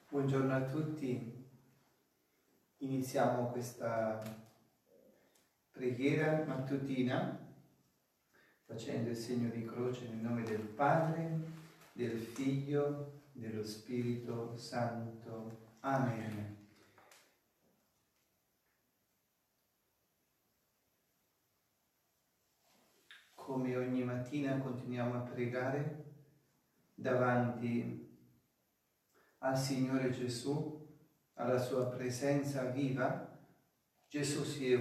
Buongiorno a tutti, iniziamo questa preghiera mattutina facendo il segno di croce nel nome del Padre, del Figlio, dello Spirito Santo. Amen. Come ogni mattina continuiamo a pregare davanti al Signore Gesù, alla sua presenza viva. Gesù si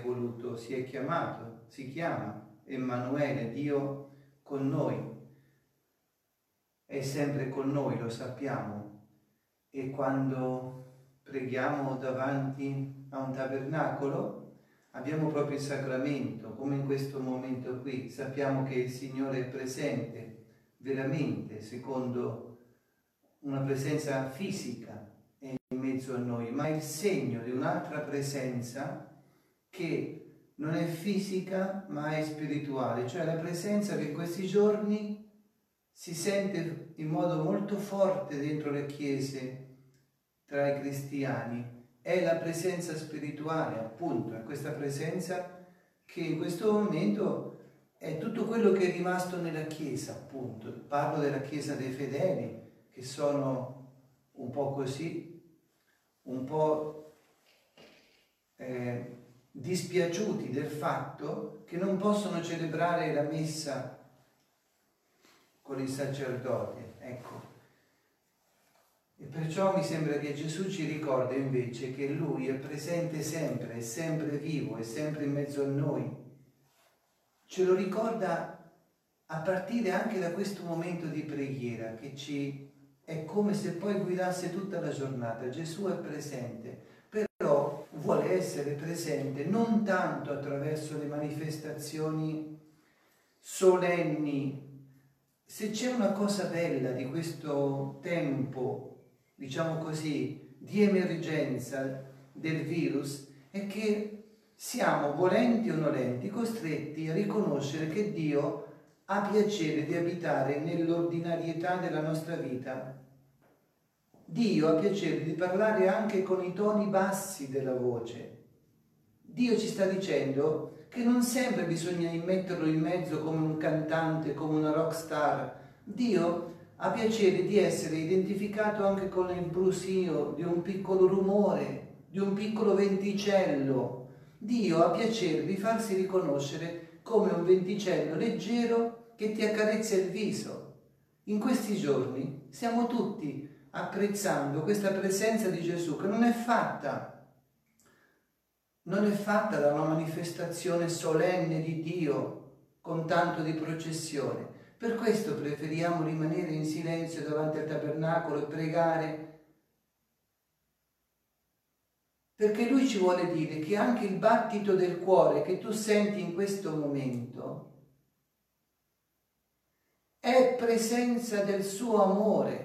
chiama Emanuele, Dio con noi, è sempre con noi, lo sappiamo. E quando preghiamo davanti a un tabernacolo abbiamo proprio il sacramento, come in questo momento qui, sappiamo che il Signore è presente veramente, secondo una presenza fisica in mezzo a noi, ma è il segno di un'altra presenza che non è fisica ma è spirituale, cioè la presenza che in questi giorni si sente in modo molto forte dentro le chiese tra i cristiani, è la presenza spirituale, appunto, è questa presenza che in questo momento è tutto quello che è rimasto nella Chiesa, appunto. Parlo della Chiesa dei fedeli, che sono un po' così, un po' dispiaciuti del fatto che non possono celebrare la messa con il sacerdote, ecco. E perciò mi sembra che Gesù ci ricorda invece che Lui è presente sempre, è sempre vivo, è sempre in mezzo a noi. Ce lo ricorda a partire anche da questo momento di preghiera che è come se poi guidasse tutta la giornata. Gesù è presente, però vuole essere presente non tanto attraverso le manifestazioni solenni. Se c'è una cosa bella di questo tempo, diciamo così, di emergenza del virus, è che siamo, volenti o nolenti, costretti a riconoscere che Dio ha piacere di abitare nell'ordinarietà della nostra vita. Dio ha piacere di parlare anche con i toni bassi della voce. Dio ci sta dicendo che non sempre bisogna metterlo in mezzo come un cantante, come una rock star. Dio ha piacere di essere identificato anche con il brusio di un piccolo rumore, di un piccolo venticello. Dio ha piacere di farsi riconoscere come un venticello leggero che ti accarezza il viso. In questi giorni stiamo tutti apprezzando questa presenza di Gesù che non è fatta da una manifestazione solenne di Dio con tanto di processione. Per questo preferiamo rimanere in silenzio davanti al tabernacolo e pregare, perché Lui ci vuole dire che anche il battito del cuore che tu senti in questo momento è presenza del suo amore.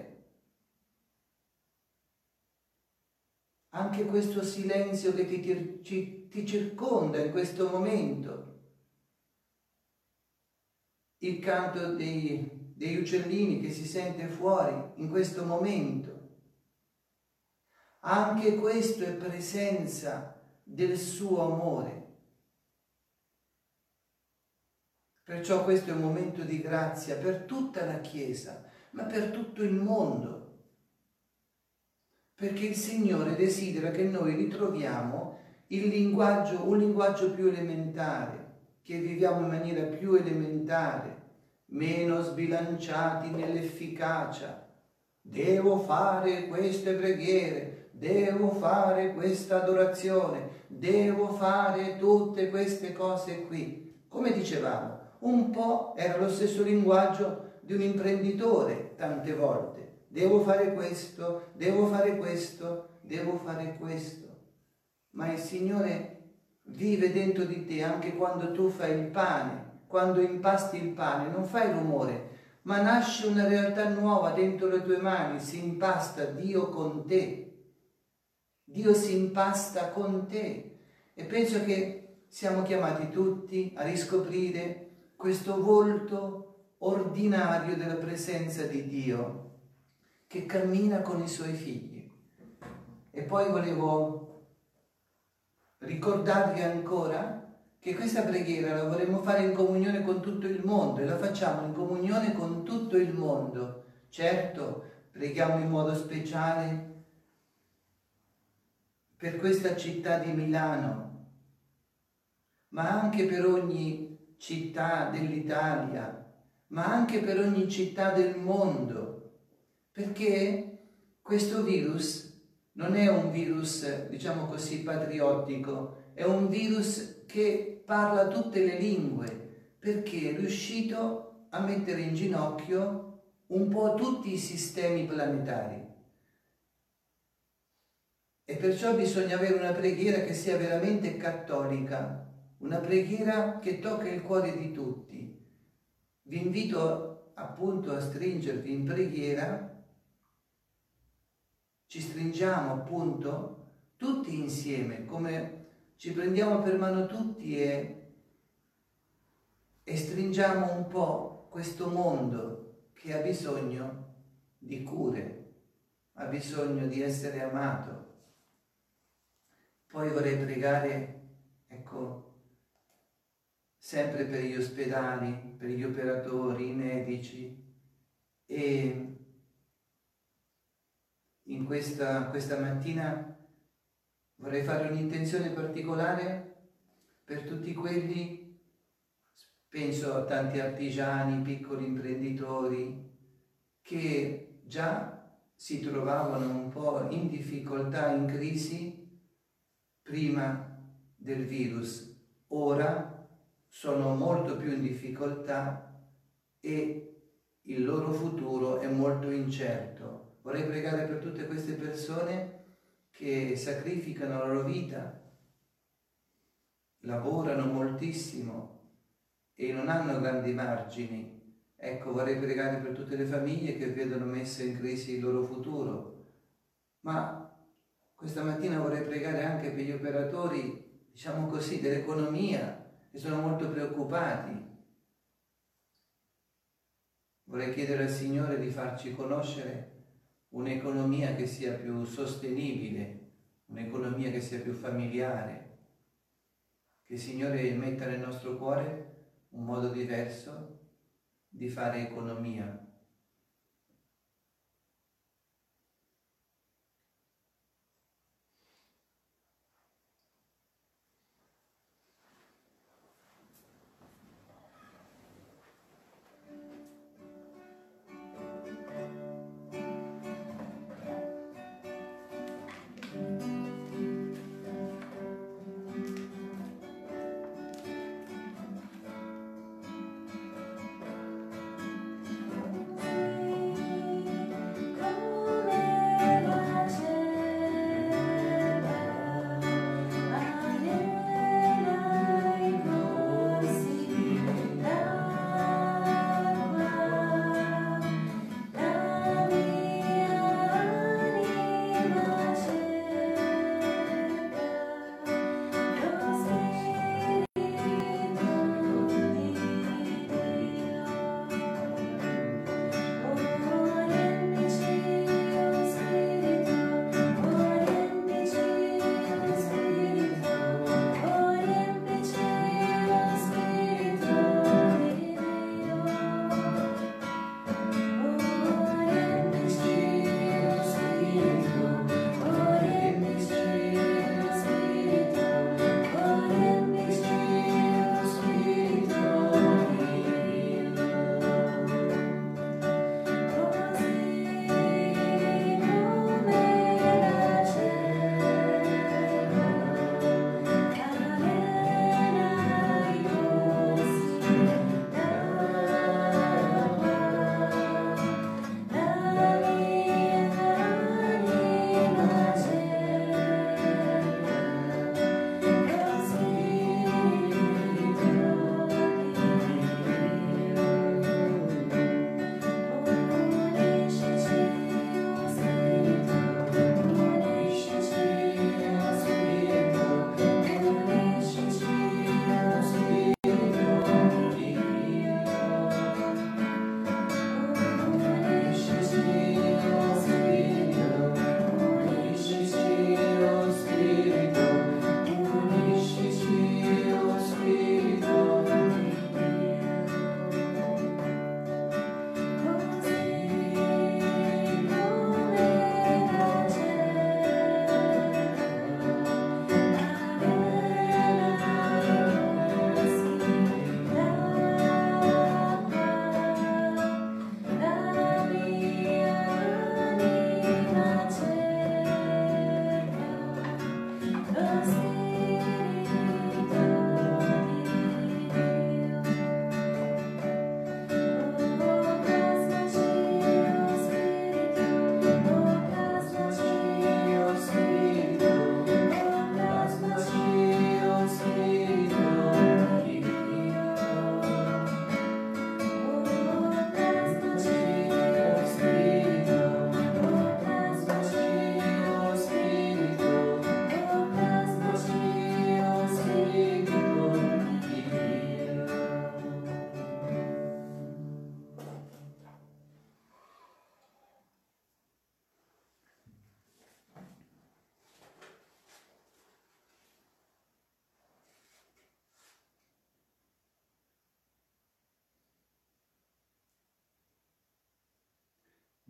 Anche questo silenzio che ti circonda in questo momento, il canto degli uccellini che si sente fuori in questo momento, anche questo è presenza del suo amore. Perciò questo è un momento di grazia per tutta la Chiesa, ma per tutto il mondo. Perché il Signore desidera che noi ritroviamo un linguaggio più elementare, che viviamo in maniera più elementare, meno sbilanciati nell'efficacia. Devo fare queste preghiere, devo fare questa adorazione, devo fare tutte queste cose qui. Come dicevamo, un po' era lo stesso linguaggio di un imprenditore tante volte. Devo fare questo, devo fare questo, devo fare questo. Ma il Signore vive dentro di te anche quando tu fai il pane, quando impasti il pane, non fai rumore, ma nasce una realtà nuova dentro le tue mani, si impasta Dio con te. Dio si impasta con te. E penso che siamo chiamati tutti a riscoprire questo volto ordinario della presenza di Dio, che cammina con i suoi figli. E poi volevo ricordarvi ancora che questa preghiera la vorremmo fare in comunione con tutto il mondo e la facciamo in comunione con tutto il mondo. Certo, preghiamo in modo speciale per questa città di Milano, ma anche per ogni città dell'Italia, ma anche per ogni città del mondo, perché questo virus non è un virus, diciamo così, patriottico, è un virus che parla tutte le lingue, perché è riuscito a mettere in ginocchio un po' tutti i sistemi planetari. E perciò bisogna avere una preghiera che sia veramente cattolica, una preghiera che tocca il cuore di tutti. Vi invito appunto a stringervi in preghiera. Ci stringiamo appunto tutti insieme, come ci prendiamo per mano tutti e stringiamo un po' questo mondo che ha bisogno di cure, ha bisogno di essere amato. Poi vorrei pregare, ecco, sempre per gli ospedali, per gli operatori, i medici, e in questa mattina vorrei fare un'intenzione particolare per tutti quelli, penso a tanti artigiani, piccoli imprenditori, che già si trovavano un po' in difficoltà, in crisi, prima del virus. Ora sono molto più in difficoltà e il loro futuro è molto incerto. Vorrei pregare per tutte queste persone che sacrificano la loro vita, lavorano moltissimo e non hanno grandi margini. Ecco, vorrei pregare per tutte le famiglie che vedono messo in crisi il loro futuro. Ma questa mattina vorrei pregare anche per gli operatori, diciamo così, dell'economia, che sono molto preoccupati. Vorrei chiedere al Signore di farci conoscere un'economia che sia più sostenibile, un'economia che sia più familiare, che il Signore metta nel nostro cuore un modo diverso di fare economia.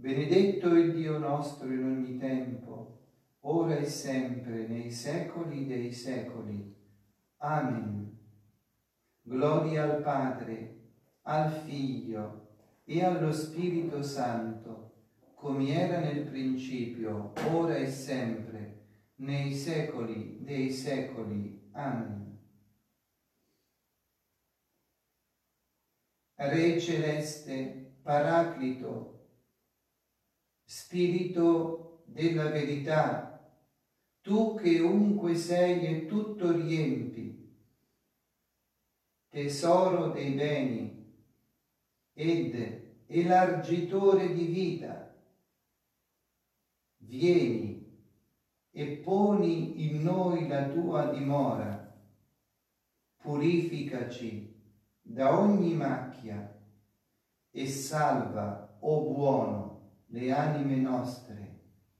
Benedetto il Dio nostro in ogni tempo, ora e sempre, nei secoli dei secoli. Amen. Gloria al Padre, al Figlio e allo Spirito Santo, come era nel principio, ora e sempre, nei secoli dei secoli. Amen. Re celeste, Paraclito, Spirito della verità, tu che ovunque sei e tutto riempi, tesoro dei beni ed elargitore di vita, vieni e poni in noi la tua dimora, purificaci da ogni macchia e salva, o buono, le anime nostre.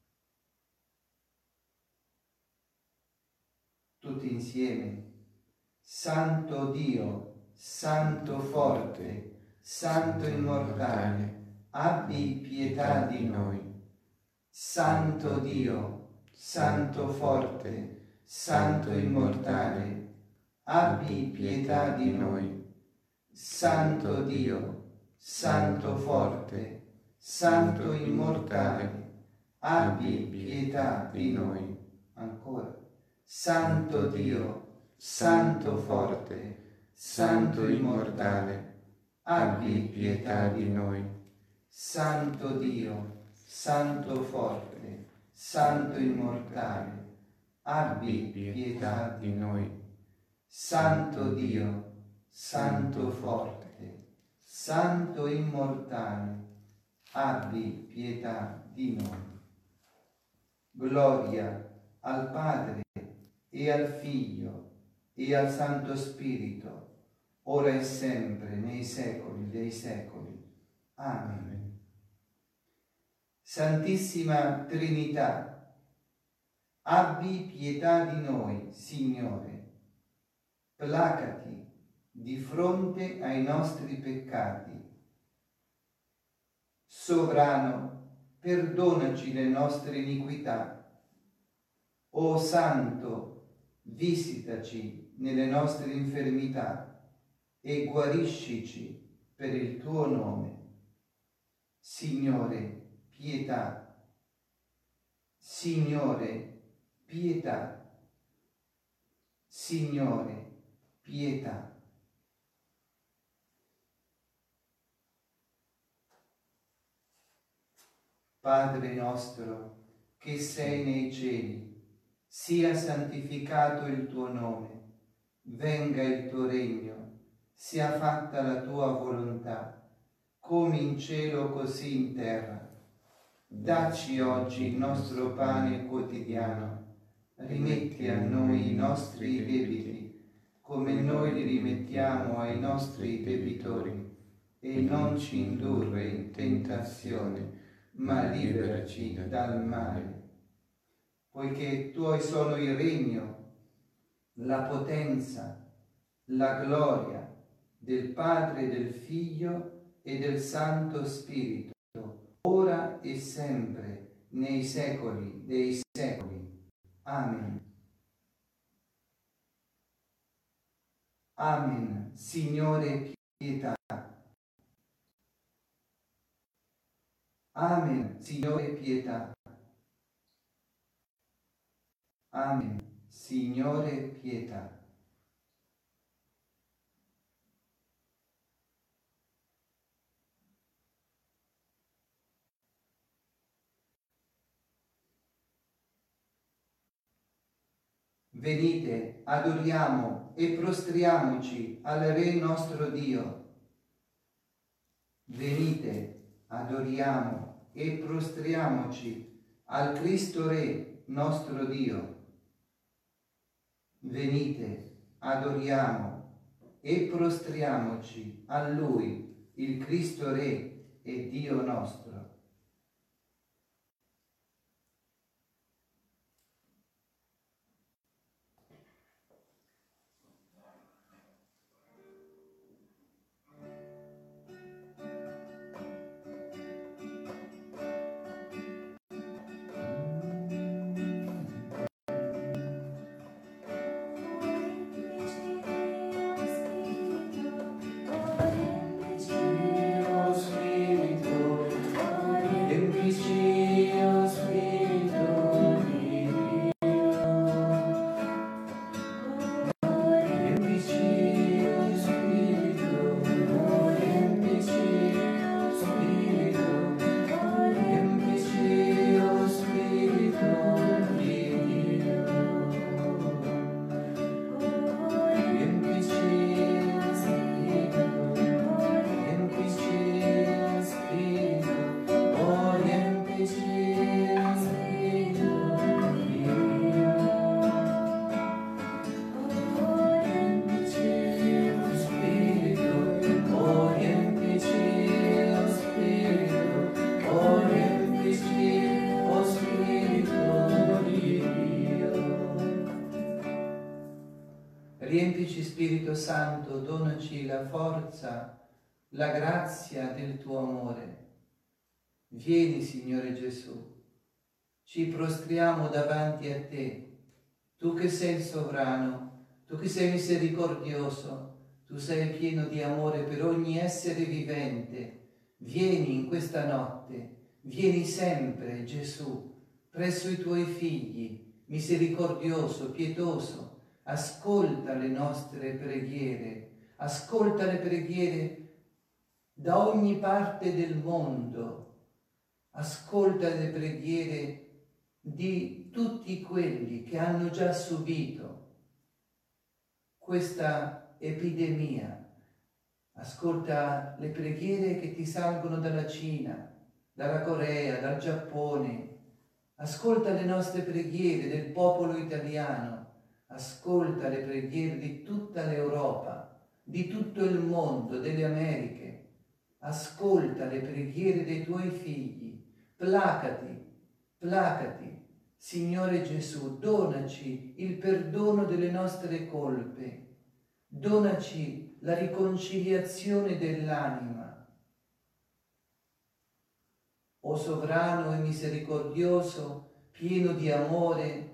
Tutti insieme. Santo Dio, Santo forte, Santo immortale, abbi pietà di noi. Santo Dio, Santo forte, Santo immortale, abbi pietà di noi. Santo Dio, Santo forte, Santo immortale, abbi pietà di noi. Ancora. Santo Dio, Santo forte, Santo immortale, abbi pietà di noi. Santo Dio, Santo forte, Santo immortale, abbi pietà di noi. Santo Dio, Santo forte, Santo immortale, abbi pietà di noi. Gloria al Padre e al Figlio e al Santo Spirito, ora e sempre, nei secoli dei secoli. Amen. Santissima Trinità, abbi pietà di noi, Signore. Placati di fronte ai nostri peccati. Sovrano, perdonaci le nostre iniquità. O Santo, visitaci nelle nostre infermità e guariscici per il tuo nome. Signore, pietà. Signore, pietà. Signore, pietà. Padre nostro, che sei nei cieli, sia santificato il tuo nome, venga il tuo regno, sia fatta la tua volontà, come in cielo così in terra. Dacci oggi il nostro pane quotidiano, rimetti a noi i nostri debiti, come noi li rimettiamo ai nostri debitori, e non ci indurre in tentazione, ma liberaci dal male. Poiché tuoi sono il regno, la potenza, la gloria del Padre, del Figlio e del Santo Spirito, ora e sempre, nei secoli dei secoli. Amen. Amen. Signore, pietà. Amen. Signore, pietà. Amen. Signore, pietà. Venite, adoriamo e prostriamoci al Re nostro Dio. Venite, adoriamo e prostriamoci al Cristo Re nostro Dio. Venite, adoriamo e prostriamoci a Lui, il Cristo Re e Dio nostro. Riempici, Spirito Santo, donaci la forza, la grazia del tuo amore. Vieni, Signore Gesù, ci prostriamo davanti a te, tu che sei il sovrano, tu che sei misericordioso, tu sei pieno di amore per ogni essere vivente. Vieni in questa notte, vieni sempre, Gesù, presso i tuoi figli, misericordioso, pietoso. Ascolta le nostre preghiere, ascolta le preghiere da ogni parte del mondo, ascolta le preghiere di tutti quelli che hanno già subito questa epidemia. Ascolta le preghiere che ti salgono dalla Cina, dalla Corea, dal Giappone. Ascolta le nostre preghiere del popolo italiano. Ascolta le preghiere di tutta l'Europa, di tutto il mondo, delle Americhe. Ascolta le preghiere dei tuoi figli. Placati, placati. Signore Gesù, donaci il perdono delle nostre colpe. Donaci la riconciliazione dell'anima. O sovrano e misericordioso, pieno di amore,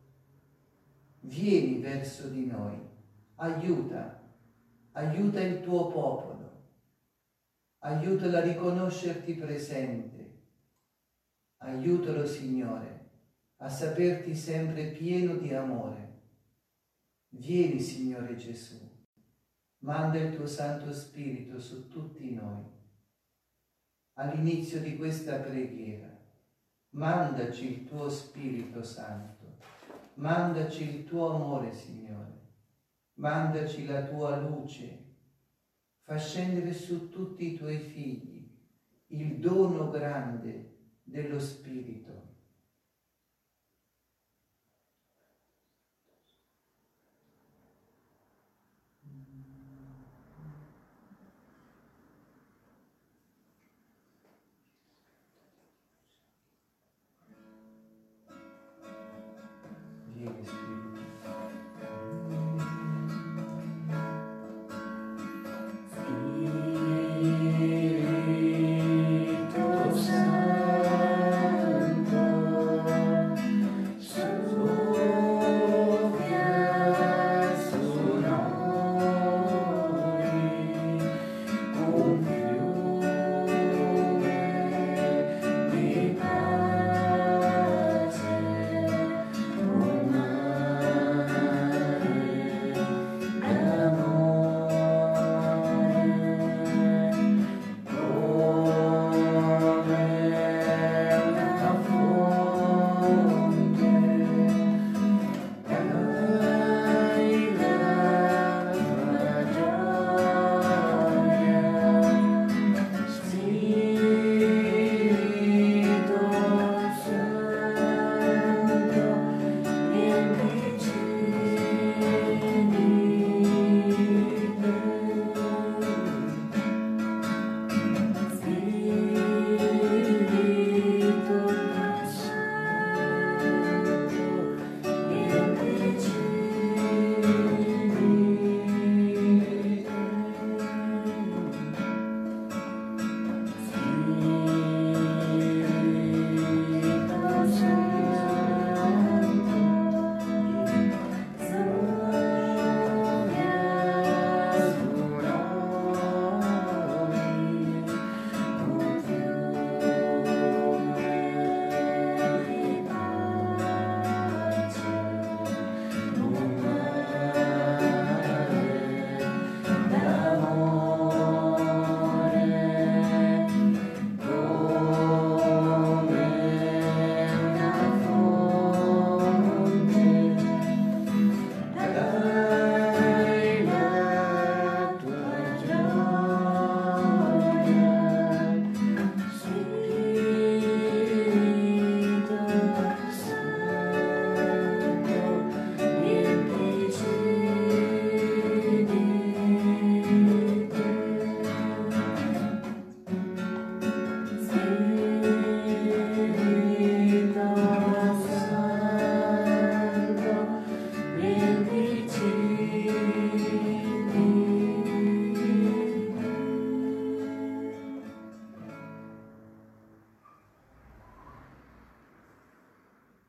vieni verso di noi, aiuta il tuo popolo, aiutalo a riconoscerti presente, aiutalo, Signore, a saperti sempre pieno di amore. Vieni, Signore Gesù, manda il tuo Santo Spirito su tutti noi. All'inizio di questa preghiera, mandaci il tuo Spirito Santo. Mandaci il tuo amore, Signore, mandaci la tua luce, fa scendere su tutti i tuoi figli il dono grande dello Spirito. Vieni, Spirito.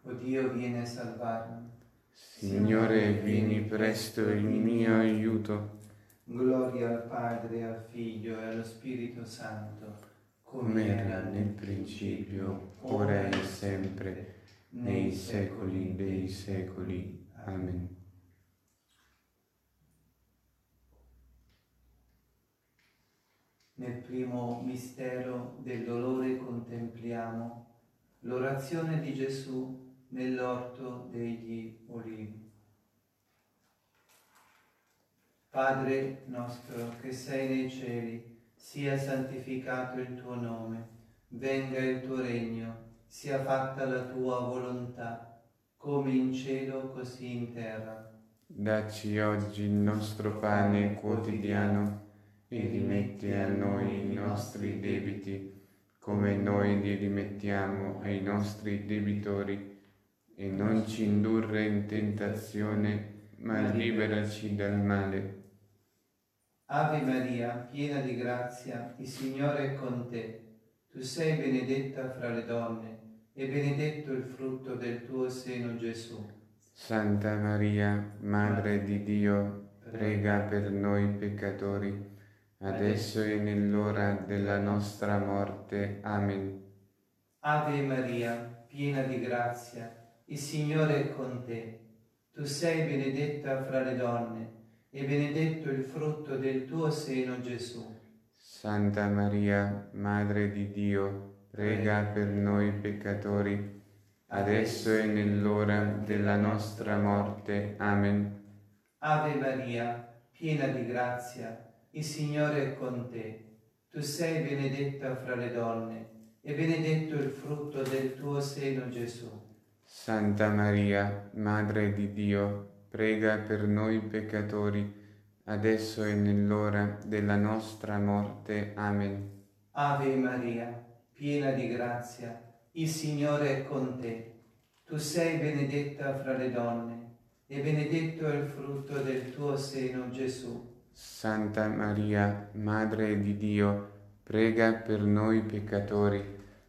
O Dio, vieni a salvarmi. Signore, vieni presto in mio aiuto. Gloria al Padre, al Figlio e allo Spirito Santo, come era nel principio, ora e sempre, nei secoli dei secoli. Amen. Nel primo mistero del dolore contempliamo l'orazione di Gesù nell'orto degli Ulivi. Padre nostro che sei nei cieli, sia santificato il tuo nome, venga il tuo regno, sia fatta la tua volontà, come in cielo così in terra. Dacci oggi il nostro pane quotidiano e rimetti a noi i nostri debiti, come noi li rimettiamo ai nostri debitori, e non ci indurre in tentazione, ma liberaci dal male. Ave Maria, piena di grazia, il Signore è con te. Tu sei benedetta fra le donne, e benedetto il frutto del tuo seno, Gesù. Santa Maria, Madre di Dio, prega per noi peccatori, adesso e nell'ora della nostra morte. Amen. Ave Maria, piena di grazia, il Signore è con te. Tu sei benedetta fra le donne, e benedetto il frutto del tuo seno, Gesù. Santa Maria, Madre di Dio, prega per noi peccatori, adesso e nell'ora della nostra morte. Amen. Ave Maria, piena di grazia, il Signore è con te. Tu sei benedetta fra le donne, e benedetto il frutto del tuo seno, Gesù. Santa Maria, Madre di Dio, prega per noi peccatori, adesso e nell'ora della nostra morte. Amen. Ave Maria, piena di grazia, il Signore è con te. Tu sei benedetta fra le donne, e benedetto è il frutto del tuo seno, Gesù. Santa Maria, Madre di Dio, prega per noi peccatori,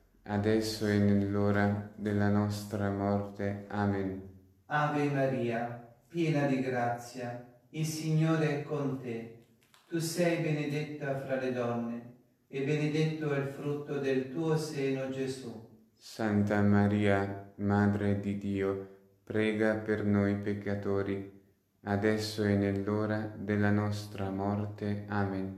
adesso e nell'ora della nostra morte. Amen. Ave Maria, piena di grazia, il Signore è con te. Tu sei benedetta fra le donne, e benedetto è il frutto del tuo seno, Gesù. Santa Maria, Madre di Dio, prega per noi peccatori, adesso e nell'ora della nostra morte. Amen.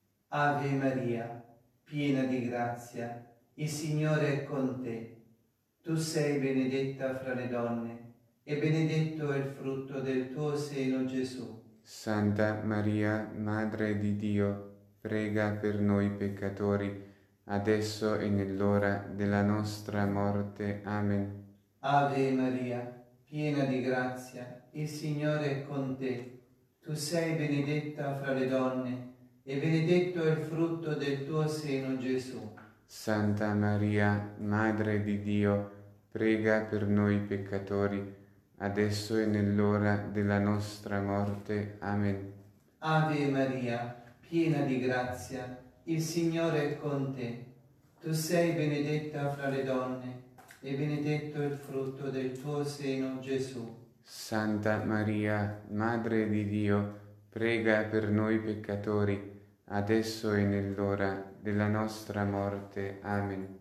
Ave Maria, piena di grazia, il Signore è con te. Tu sei benedetta fra le donne, e benedetto è il frutto del tuo seno, Gesù. Santa Maria, Madre di Dio, prega per noi peccatori, adesso e nell'ora della nostra morte. Amen. Ave Maria, piena di grazia, il Signore è con te. Tu sei benedetta fra le donne, e benedetto è il frutto del tuo seno, Gesù. Santa Maria, Madre di Dio, prega per noi peccatori, adesso e nell'ora della nostra morte. Amen. Ave Maria, piena di grazia, il Signore è con te. Tu sei benedetta fra le donne, e benedetto è il frutto del tuo seno, Gesù. Santa Maria, Madre di Dio, prega per noi peccatori, adesso e nell'ora della nostra morte. Amen.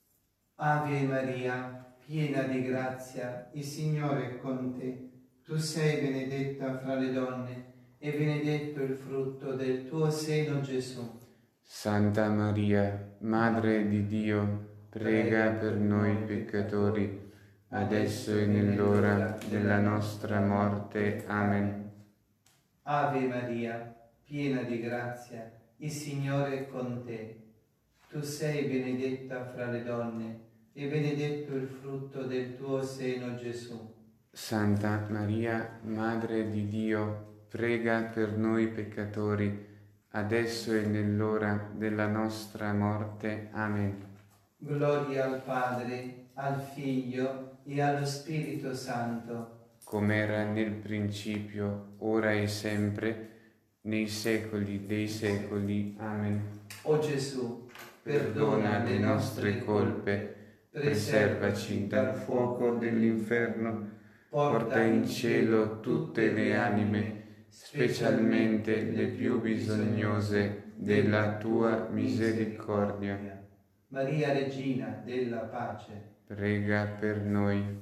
Ave Maria, piena di grazia, il Signore è con te. Tu sei benedetta fra le donne, e benedetto il frutto del tuo seno, Gesù. Santa Maria, Madre di Dio, prega per noi peccatori, adesso e nell'ora della nostra morte. Amen. Ave Maria, piena di grazia, il Signore è con te. Tu sei benedetta fra le donne, e benedetto il frutto del tuo seno, Gesù. Santa Maria, Madre di Dio, prega per noi peccatori, adesso e nell'ora della nostra morte. Amen. Gloria al Padre, al Figlio e allo Spirito Santo, come era nel principio, ora e sempre, nei secoli dei secoli. Amen. O Gesù, Perdona le nostre colpe, preservaci dal fuoco dell'inferno, porta in cielo tutte le anime, specialmente le più bisognose della tua misericordia. Maria, Regina della pace, prega per noi.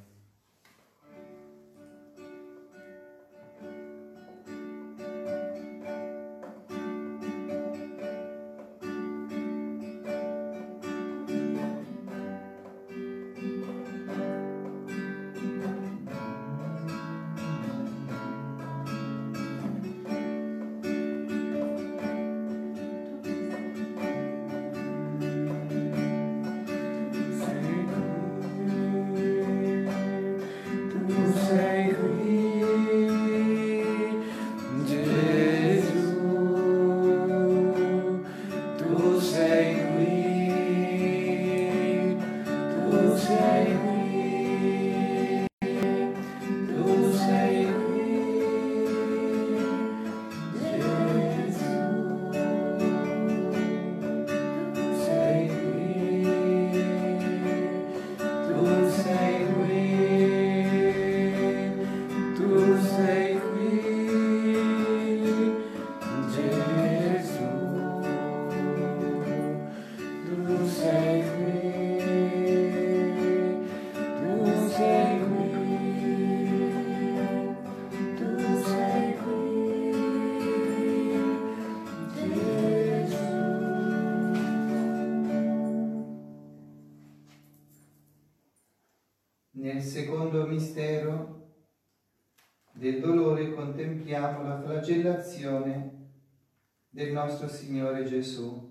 Nel secondo mistero del dolore contempliamo la flagellazione del nostro Signore Gesù.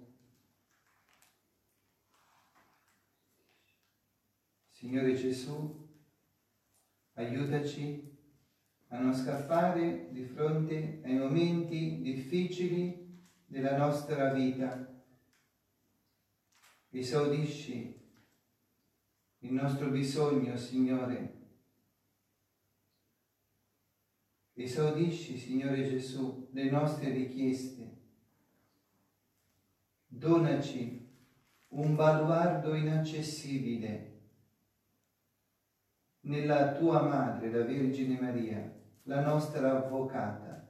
Signore Gesù, aiutaci a non scappare di fronte ai momenti difficili della nostra vita. Esaudisci il nostro bisogno, Signore. Esaudisci, Signore Gesù, le nostre richieste. Donaci un baluardo inaccessibile nella tua Madre, la Vergine Maria, la nostra avvocata.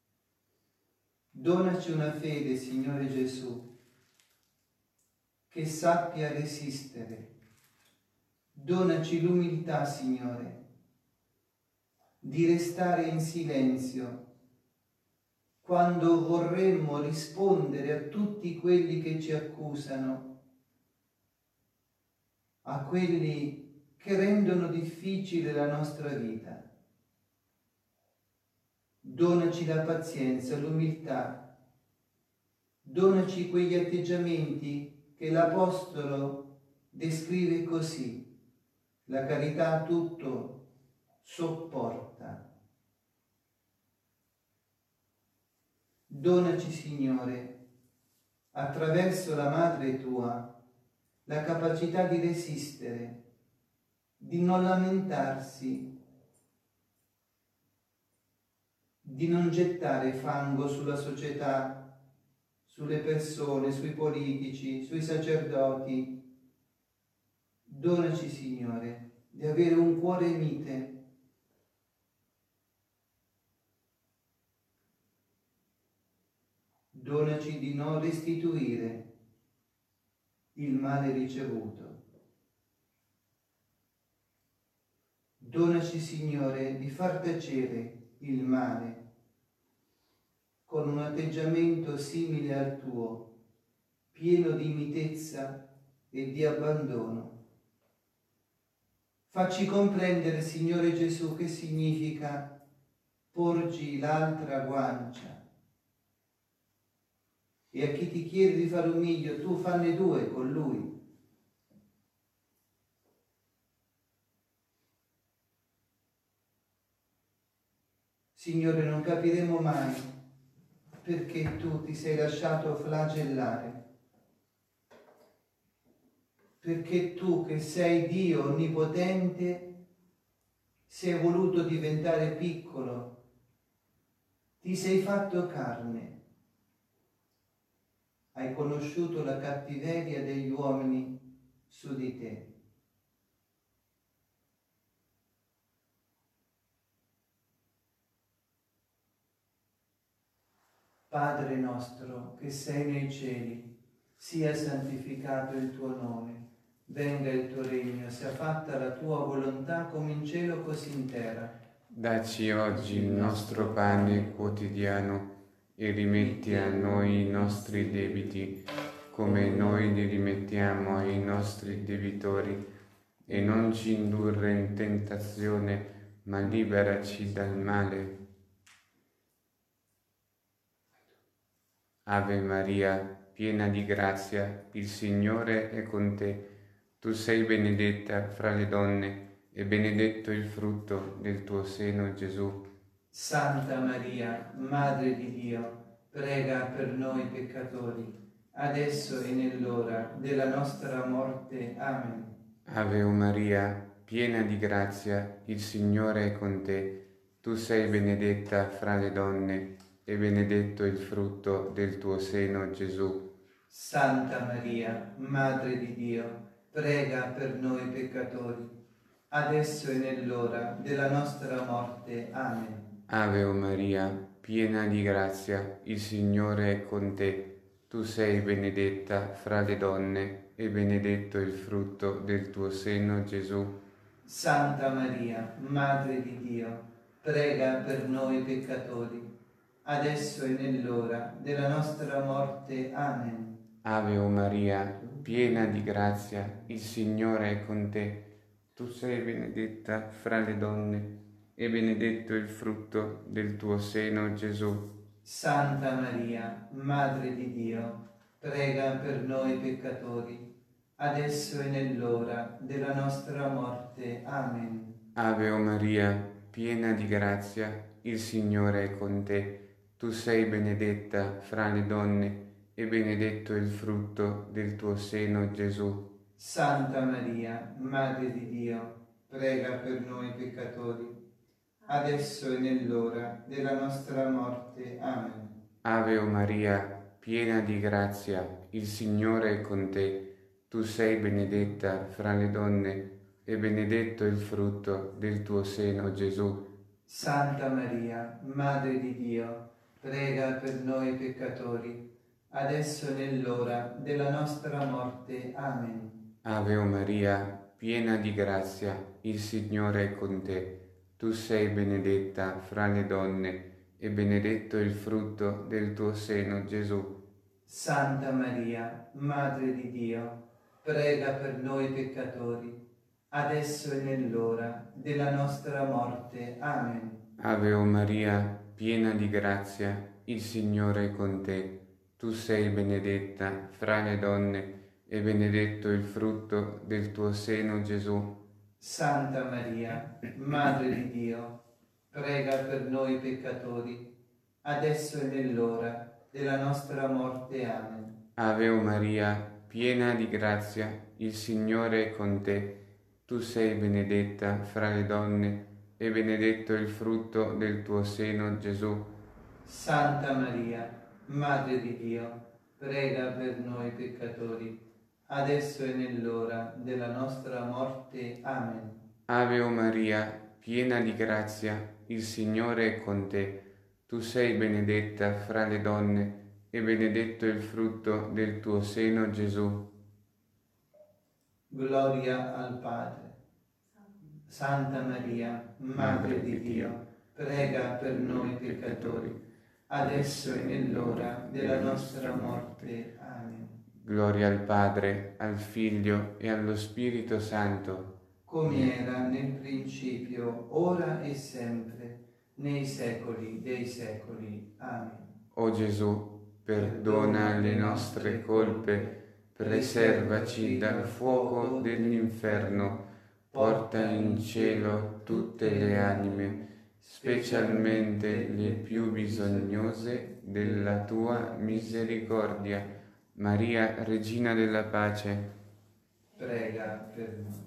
Donaci una fede, Signore Gesù, che sappia resistere. Donaci l'umiltà, Signore, di restare in silenzio quando vorremmo rispondere a tutti quelli che ci accusano, a quelli che rendono difficile la nostra vita. Donaci la pazienza, l'umiltà, donaci quegli atteggiamenti che l'Apostolo descrive così: la carità tutto sopporta. Donaci, Signore, attraverso la Madre tua, la capacità di resistere, di non lamentarsi, di non gettare fango sulla società, sulle persone, sui politici, sui sacerdoti. Donaci, Signore, di avere un cuore mite. Donaci di non restituire il male ricevuto. Donaci, Signore, di far tacere il male con un atteggiamento simile al tuo, pieno di mitezza e di abbandono. Facci comprendere, Signore Gesù, che significa porgi l'altra guancia. E a chi ti chiede di fare un miglio, tu fanne due con lui. Signore, non capiremo mai perché tu ti sei lasciato flagellare, perché tu, che sei Dio onnipotente, sei voluto diventare piccolo, ti sei fatto carne, hai conosciuto la cattiveria degli uomini su di te, Padre nostro che sei nei cieli, sia santificato il tuo nome, venga il tuo regno, sia fatta la tua volontà come in cielo così in terra. Dacci oggi il nostro pane quotidiano e rimetti a noi i nostri debiti, come noi li rimettiamo ai nostri debitori, e non ci indurre in tentazione, ma liberaci dal male. Ave Maria, piena di grazia, il Signore è con te. Tu sei benedetta fra le donne, e benedetto il frutto del tuo seno, Gesù. Santa Maria, Madre di Dio, prega per noi peccatori, adesso e nell'ora della nostra morte. Amen. Ave Maria, piena di grazia, il Signore è con te. Tu sei benedetta fra le donne, e benedetto il frutto del tuo seno, Gesù. Santa Maria, Madre di Dio, prega per noi peccatori, adesso e nell'ora della nostra morte. Amen. Ave Maria, piena di grazia, il Signore è con te. Tu sei benedetta fra le donne, e benedetto il frutto del tuo seno, Gesù. Santa Maria, Madre di Dio, prega per noi peccatori, adesso e nell'ora della nostra morte. Amen. Ave Maria, piena di grazia, il Signore è con te. Tu sei benedetta fra le donne, e benedetto il frutto del tuo seno, Gesù. Santa Maria, Madre di Dio, prega per noi peccatori, adesso e nell'ora della nostra morte. Amen. Ave Maria, piena di grazia, il Signore è con te. Tu sei benedetta fra le donne, e benedetto il frutto del tuo seno, Gesù. Santa Maria, Madre di Dio, prega per noi peccatori, adesso e nell'ora della nostra morte. Amen. Ave Maria, piena di grazia, il Signore è con te. Tu sei benedetta fra le donne, e benedetto il frutto del tuo seno, Gesù. Santa Maria, Madre di Dio, prega per noi peccatori, adesso e nell'ora della nostra morte. Amen. Ave Maria, piena di grazia, il Signore è con te. Tu sei benedetta fra le donne, e benedetto il frutto del tuo seno, Gesù. Santa Maria, Madre di Dio, prega per noi peccatori, adesso e nell'ora della nostra morte. Amen. Ave Maria, piena di grazia, il Signore è con te. Tu sei benedetta fra le donne, e benedetto il frutto del tuo seno, Gesù. Santa Maria, Madre di Dio, prega per noi peccatori, adesso e nell'ora della nostra morte. Amen. Ave Maria, piena di grazia, il Signore è con te. Tu sei benedetta fra le donne, e benedetto il frutto del tuo seno, Gesù. Santa Maria, Madre di Dio, prega per noi peccatori, adesso e nell'ora della nostra morte. Amen. Ave Maria, piena di grazia, il Signore è con te. Tu sei benedetta fra le donne, e benedetto il frutto del tuo seno, Gesù. Gloria al Padre. Santa Maria, Madre di Dio, prega per noi peccatori, adesso e nell'ora della nostra morte. Amen. Gloria al Padre, al Figlio e allo Spirito Santo, come era nel principio, ora e sempre, nei secoli dei secoli. Amen. O Gesù, perdona le nostre colpe, preservaci dal fuoco dell'inferno, porta in cielo tutte le anime, specialmente le più bisognose della tua misericordia. Maria, Regina della Pace, prega per noi.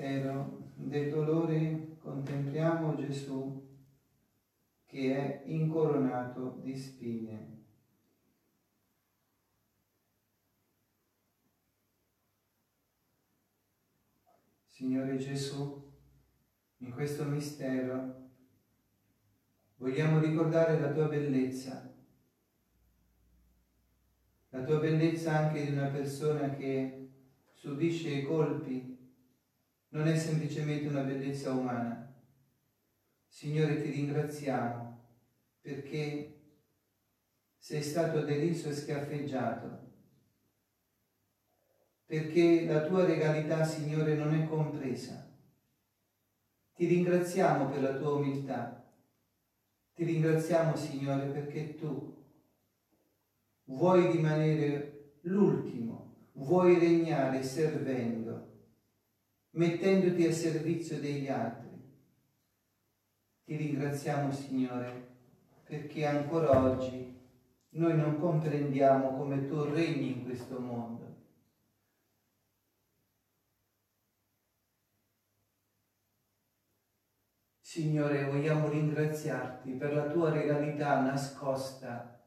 mistero del dolore contempliamo Gesù che è incoronato di spine. Signore Gesù, in questo mistero vogliamo ricordare la tua bellezza anche di una persona che subisce i colpi, non è semplicemente una bellezza umana. Signore, ti ringraziamo perché sei stato deriso e schiaffeggiato, perché la tua regalità, Signore, non è compresa. Ti ringraziamo per la tua umiltà. Ti ringraziamo, Signore, perché tu vuoi rimanere l'ultimo, vuoi regnare servendo, mettendoti a servizio degli altri. Ti ringraziamo, Signore, perché ancora oggi noi non comprendiamo come tu regni in questo mondo. Signore, vogliamo ringraziarti per la tua regalità nascosta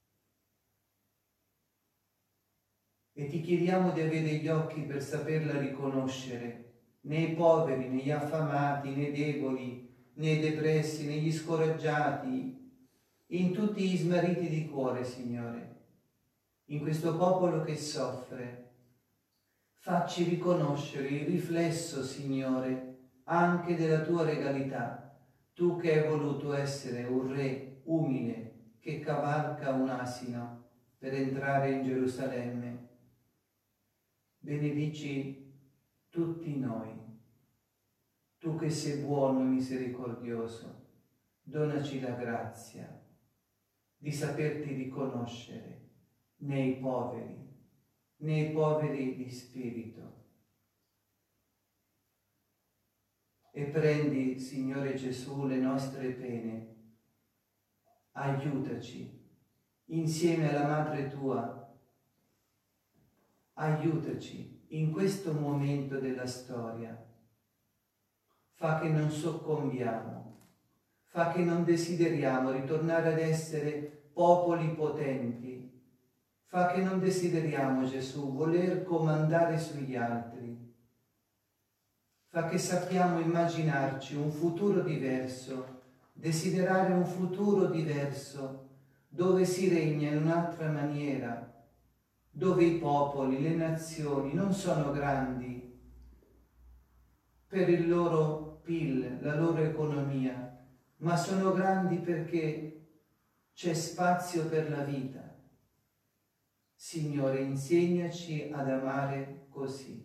e ti chiediamo di avere gli occhi per saperla riconoscere nei poveri, negli affamati, nei deboli, nei depressi, negli scoraggiati, in tutti gli smarriti di cuore, Signore, in questo popolo che soffre. Facci riconoscere il riflesso, Signore, anche della tua regalità, tu che hai voluto essere un re umile che cavalca un asino per entrare in Gerusalemme. Benedici tutti noi, tu che sei buono e misericordioso, donaci la grazia di saperti riconoscere nei poveri di spirito. E prendi, Signore Gesù, le nostre pene. Aiutaci, insieme alla Madre tua, aiutaci in questo momento della storia. Fa che non soccombiamo, fa che non desideriamo ritornare ad essere popoli potenti, fa che non desideriamo, Gesù, voler comandare sugli altri. Fa che sappiamo immaginarci un futuro diverso, desiderare un futuro diverso, dove si regna in un'altra maniera, dove i popoli, le nazioni non sono grandi per il loro PIL, la loro economia, ma sono grandi perché c'è spazio per la vita. Signore, insegnaci ad amare così.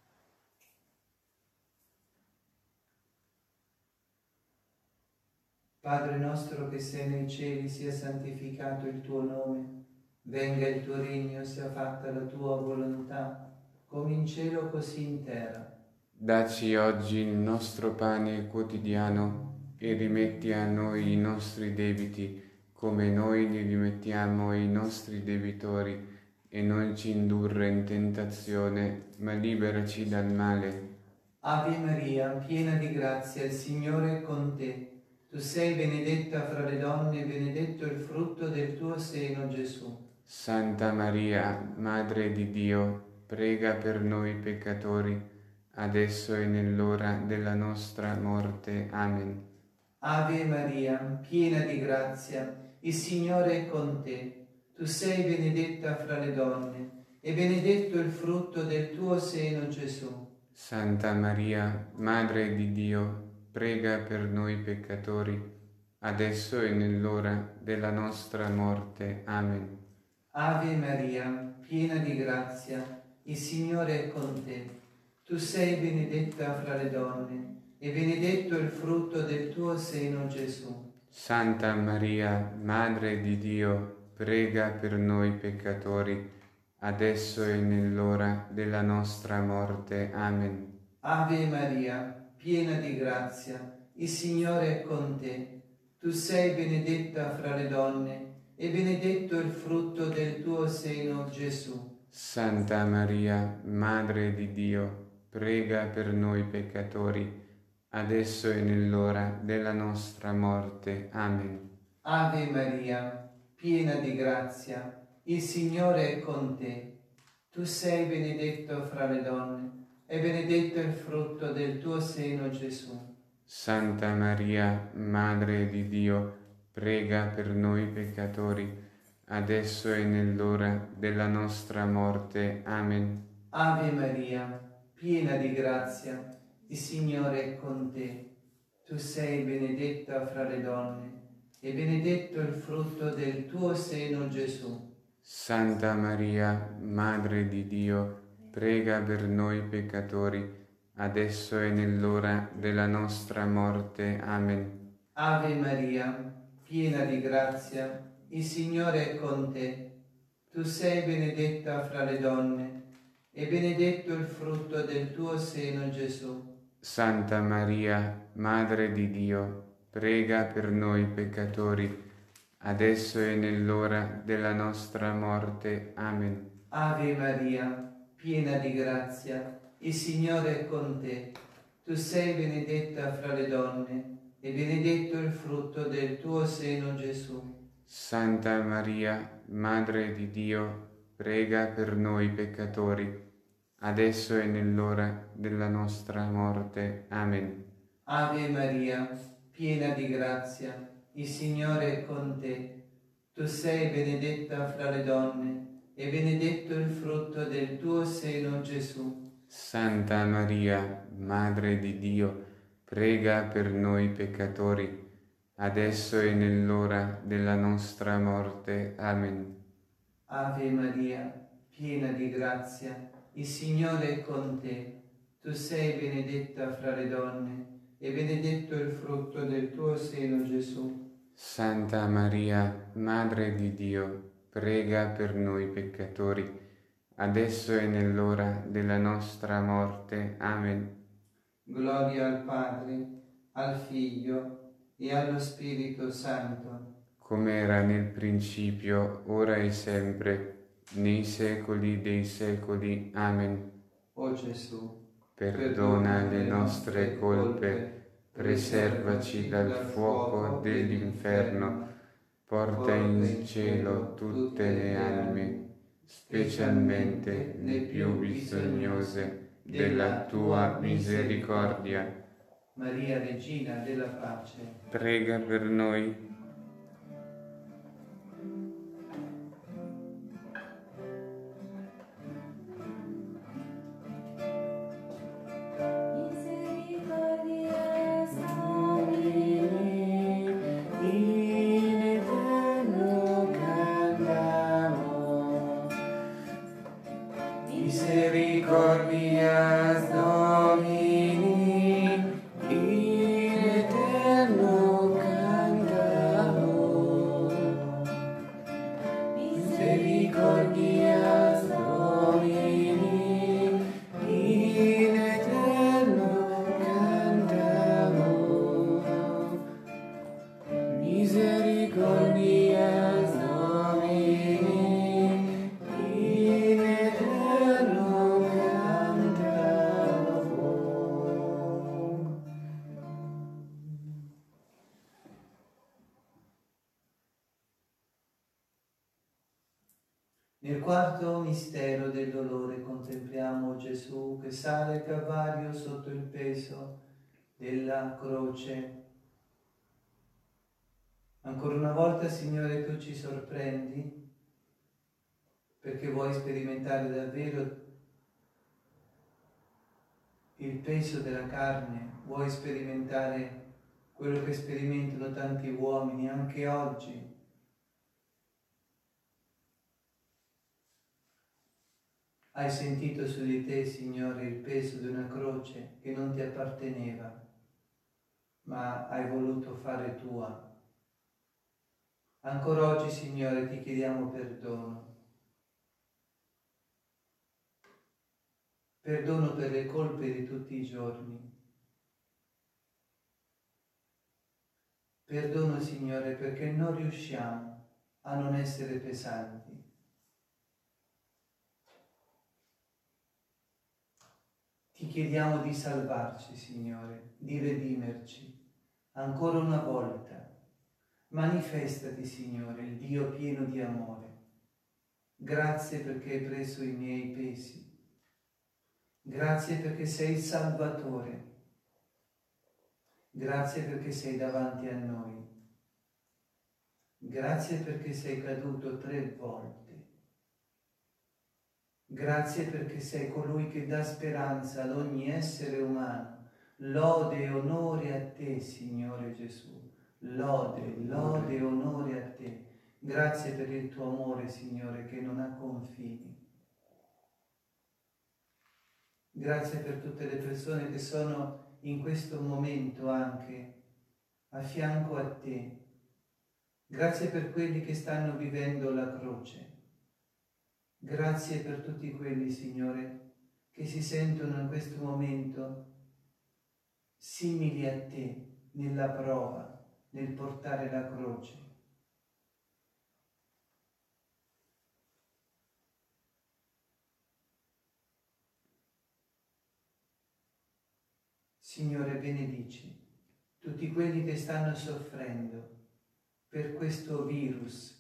Padre nostro che sei nei cieli, sia santificato il tuo nome, venga il tuo regno, sia fatta la tua volontà, come in cielo così in terra. Dacci oggi il nostro pane quotidiano e rimetti a noi i nostri debiti, come noi li rimettiamo ai nostri debitori, e non ci indurre in tentazione, ma liberaci dal male. Ave Maria, piena di grazia, il Signore è con te. Tu sei benedetta fra le donne e benedetto il frutto del tuo seno, Gesù. Santa Maria, Madre di Dio, prega per noi peccatori, adesso e nell'ora della nostra morte. Amen. Ave Maria, piena di grazia, il Signore è con te. Tu sei benedetta fra le donne e benedetto il frutto del tuo seno, Gesù. Santa Maria, Madre di Dio, prega per noi peccatori, adesso e nell'ora della nostra morte. Amen. Ave Maria, piena di grazia, il Signore è con te. Tu sei benedetta fra le donne e benedetto il frutto del tuo seno, Gesù. Santa Maria, Madre di Dio, prega per noi peccatori, adesso e nell'ora della nostra morte. Amen. Ave Maria, piena di grazia, il Signore è con te. Tu sei benedetta fra le donne e benedetto il frutto del tuo seno, Gesù. Santa Maria, Madre di Dio, prega per noi peccatori, adesso e nell'ora della nostra morte. Amen. Ave Maria, piena di grazia, il Signore è con te. Tu sei benedetta fra le donne, e benedetto il frutto del tuo seno, Gesù. Santa Maria, Madre di Dio, prega per noi peccatori, adesso e nell'ora della nostra morte. Amen. Ave Maria, piena di grazia, il Signore è con te. Tu sei benedetta fra le donne, e benedetto il frutto del tuo seno, Gesù. Santa Maria, Madre di Dio, prega per noi peccatori, adesso e nell'ora della nostra morte. Amen. Ave Maria, piena di grazia, il Signore è con te. Tu sei benedetta fra le donne, e benedetto il frutto del tuo seno, Gesù. Santa Maria, Madre di Dio, prega per noi peccatori, adesso e nell'ora della nostra morte. Amen. Ave Maria, piena di grazia, il Signore è con te. Tu sei benedetta fra le donne, e benedetto il frutto del tuo seno, Gesù. Santa Maria, Madre di Dio, prega per noi peccatori, adesso e nell'ora della nostra morte. Amen. Ave Maria, piena di grazia, il Signore è con te. Tu sei benedetta fra le donne, e benedetto il frutto del tuo seno, Gesù. Santa Maria, Madre di Dio, prega per noi peccatori, adesso e nell'ora della nostra morte. Amen. Ave Maria, piena di grazia, il Signore è con te. Tu sei benedetta fra le donne, e benedetto il frutto del tuo seno, Gesù. Santa Maria, Madre di Dio, prega per noi peccatori, adesso e nell'ora della nostra morte. Amen. Gloria al Padre, al Figlio e allo Spirito Santo, come era nel principio, ora e sempre, nei secoli dei secoli. Amen. o Gesù. Perdona le nostre colpe, preservaci dal fuoco dell'inferno, porta in cielo tutte le anime, specialmente le più bisognose della tua misericordia. Maria, Regina della Pace, Prega per noi. Misericordias Domini, in eterno cantamos. Misericordias Domini, in eterno cantamos. Misericordias Domini, in eterno cantamos. Nel quarto mistero del dolore contempliamo Gesù che sale al Calvario sotto il peso della croce. Ancora una volta, Signore, tu ci sorprendi perché vuoi sperimentare davvero il peso della carne, vuoi sperimentare quello che sperimentano tanti uomini anche oggi. Hai sentito su di te, Signore, il peso di una croce che non ti apparteneva, ma hai voluto fare tua. Ancora oggi, Signore, ti chiediamo perdono. Perdono per le colpe di tutti i giorni. Perdono, Signore, perché non riusciamo a non essere pesanti. Ti chiediamo di salvarci, Signore, di redimerci ancora una volta. Manifestati, Signore, il Dio pieno di amore. Grazie perché hai preso i miei pesi. Grazie perché sei il Salvatore. Grazie perché sei davanti a noi. Grazie perché sei caduto 3 volte. Grazie perché sei colui che dà speranza ad ogni essere umano. Lode e onore a te, Signore Gesù. Lode e onore a te. Grazie per il tuo amore, Signore, che non ha confini. Grazie per tutte le persone che sono in questo momento anche a fianco a te. Grazie per quelli che stanno vivendo la croce. Grazie per tutti quelli, Signore, che si sentono in questo momento simili a te nella prova, nel portare la croce. Signore, benedici tutti quelli che stanno soffrendo per questo virus.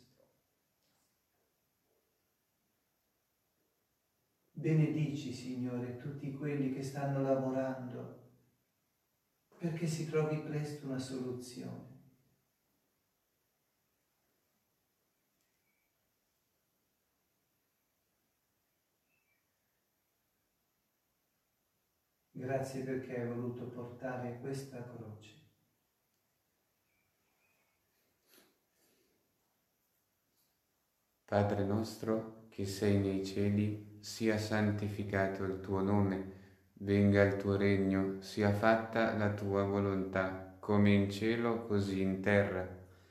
Benedici, Signore, tutti quelli che stanno lavorando perché si trovi presto una soluzione. Grazie perché hai voluto portare questa croce. Padre nostro che sei nei cieli, sia santificato il tuo nome, venga il tuo regno, sia fatta la tua volontà, come in cielo così in terra.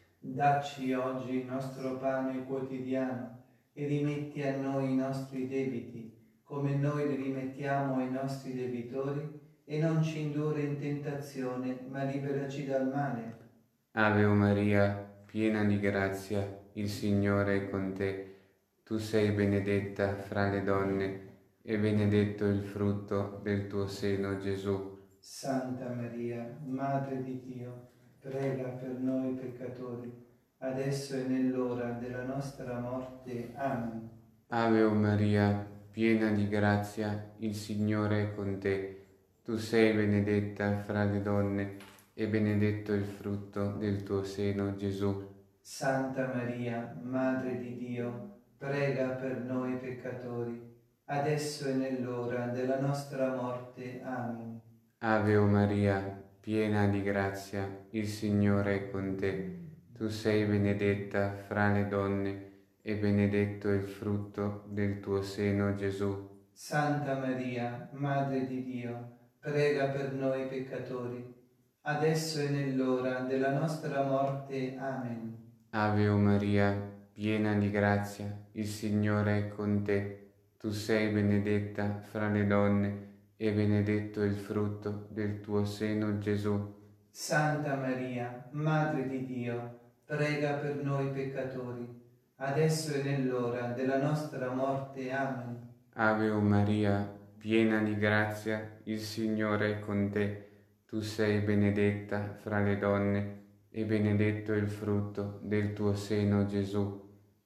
Dacci oggi il nostro pane quotidiano e rimetti a noi i nostri debiti, come noi li rimettiamo ai nostri debitori, e non ci indurre in tentazione, ma liberaci dal male. Ave Maria, piena di grazia, il Signore è con te. Tu sei benedetta fra le donne, e benedetto il frutto del tuo seno, Gesù. Santa Maria, Madre di Dio, prega per noi peccatori, adesso e nell'ora della nostra morte. Amen. Ave Maria, piena di grazia, il Signore è con te. Tu sei benedetta fra le donne, e benedetto il frutto del tuo seno, Gesù. Santa Maria, Madre di Dio, prega per noi peccatori, adesso e nell'ora della nostra morte. Amen. Ave Maria, piena di grazia, il Signore è con te. Tu sei benedetta fra le donne, e benedetto il frutto del tuo seno, Gesù. Santa Maria, Madre di Dio, prega per noi peccatori, adesso e nell'ora della nostra morte. Amen. Ave Maria, piena di grazia, il Signore è con te. Tu sei benedetta fra le donne, e benedetto il frutto del tuo seno, Gesù. Santa Maria, Madre di Dio, prega per noi peccatori, adesso e nell'ora della nostra morte. Amen. Ave Maria, piena di grazia, il Signore è con te. Tu sei benedetta fra le donne, e benedetto il frutto del tuo seno, Gesù.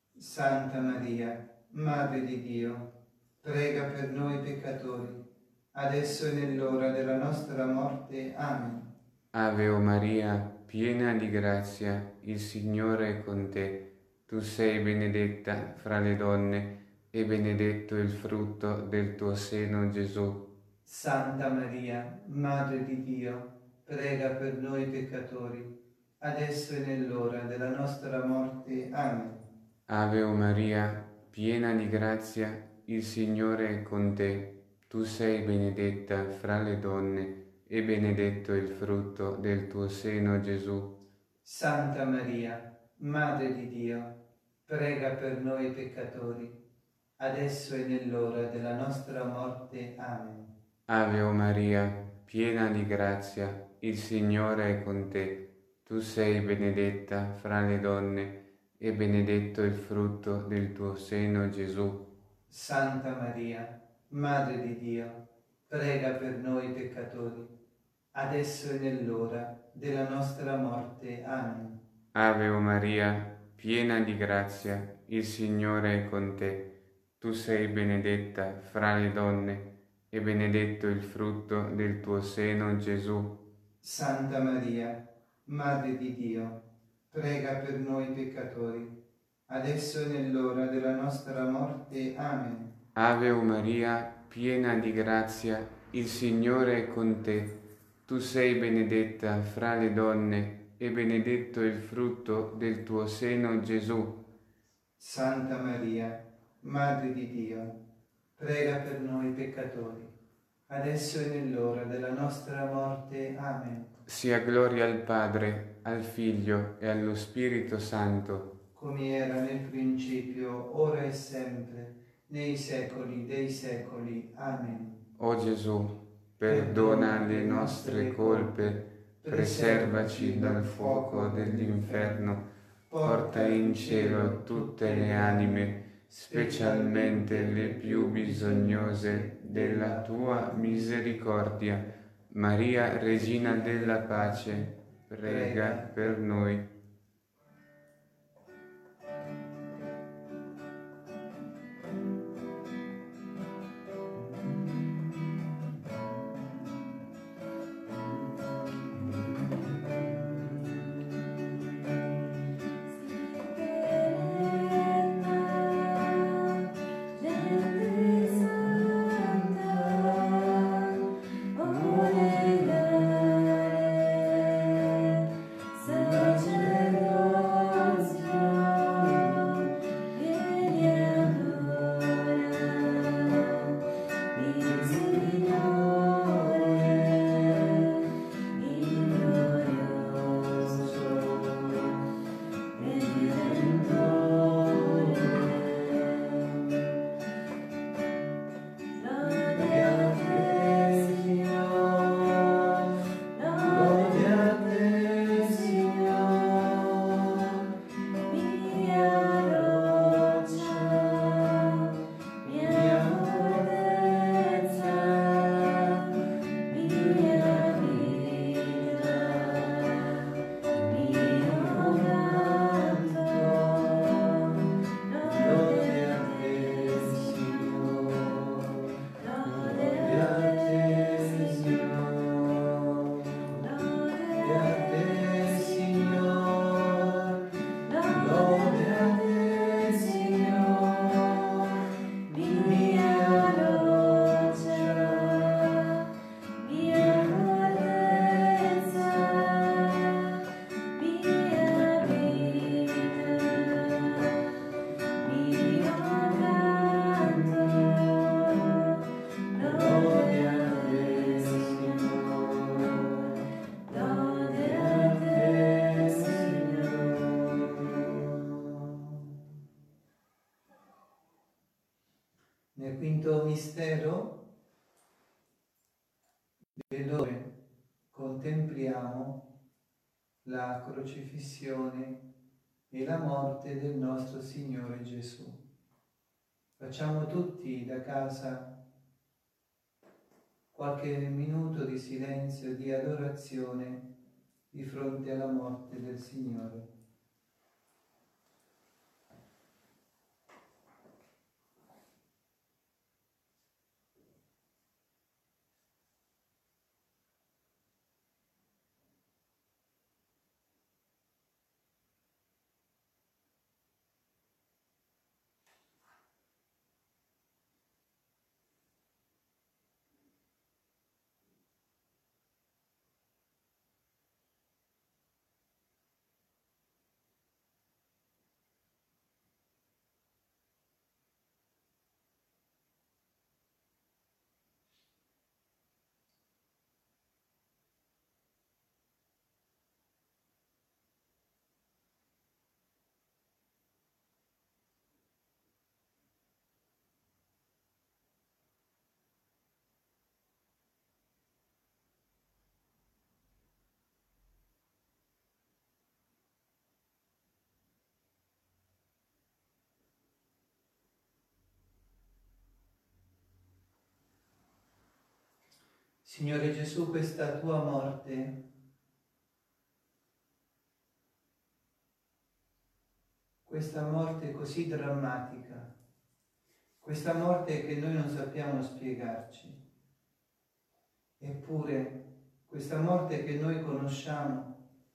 Santa Maria, Madre di Dio, prega per noi peccatori, adesso e nell'ora della nostra morte. Amen. Ave Maria, piena di grazia, il Signore è con te. Tu sei benedetta fra le donne, e benedetto il frutto del tuo seno, Gesù. Santa Maria, Madre di Dio, prega per noi peccatori, adesso e nell'ora della nostra morte. Amen. Ave Maria, piena di grazia, il Signore è con te. Tu sei benedetta fra le donne, e benedetto il frutto del tuo seno, Gesù. Santa Maria, Madre di Dio, prega per noi peccatori, adesso e nell'ora della nostra morte. Amen. Ave Maria, piena di grazia, il Signore è con te. Tu sei benedetta fra le donne, e benedetto il frutto del tuo seno, Gesù. Santa Maria, Madre di Dio, prega per noi peccatori, adesso e nell'ora della nostra morte. Amen. Ave Maria, piena di grazia, il Signore è con te. Tu sei benedetta fra le donne, e benedetto il frutto del tuo seno, Gesù. Santa Maria, Madre di Dio, prega per noi peccatori, adesso e nell'ora della nostra morte. Amen. Ave Maria, piena di grazia, il Signore è con te. Tu sei benedetta fra le donne, e benedetto il frutto del tuo seno, Gesù. Santa Maria, Madre di Dio, prega per noi peccatori, adesso e nell'ora della nostra morte. Amen. Sia gloria al Padre, al Figlio e allo Spirito Santo, come era nel principio, ora e sempre, nei secoli dei secoli. Amen. O Gesù, perdona le nostre colpe, preservaci dal fuoco dell'inferno, porta in cielo tutte le anime, specialmente le più bisognose della tua misericordia. Maria, Regina della Pace, prega per noi. Nel quinto mistero dove contempliamo la crocifissione e la morte del nostro Signore Gesù. Facciamo tutti da casa qualche minuto di silenzio e di adorazione di fronte alla morte del Signore. Signore Gesù, questa tua morte, questa morte così drammatica, questa morte che noi non sappiamo spiegarci, eppure questa morte che noi conosciamo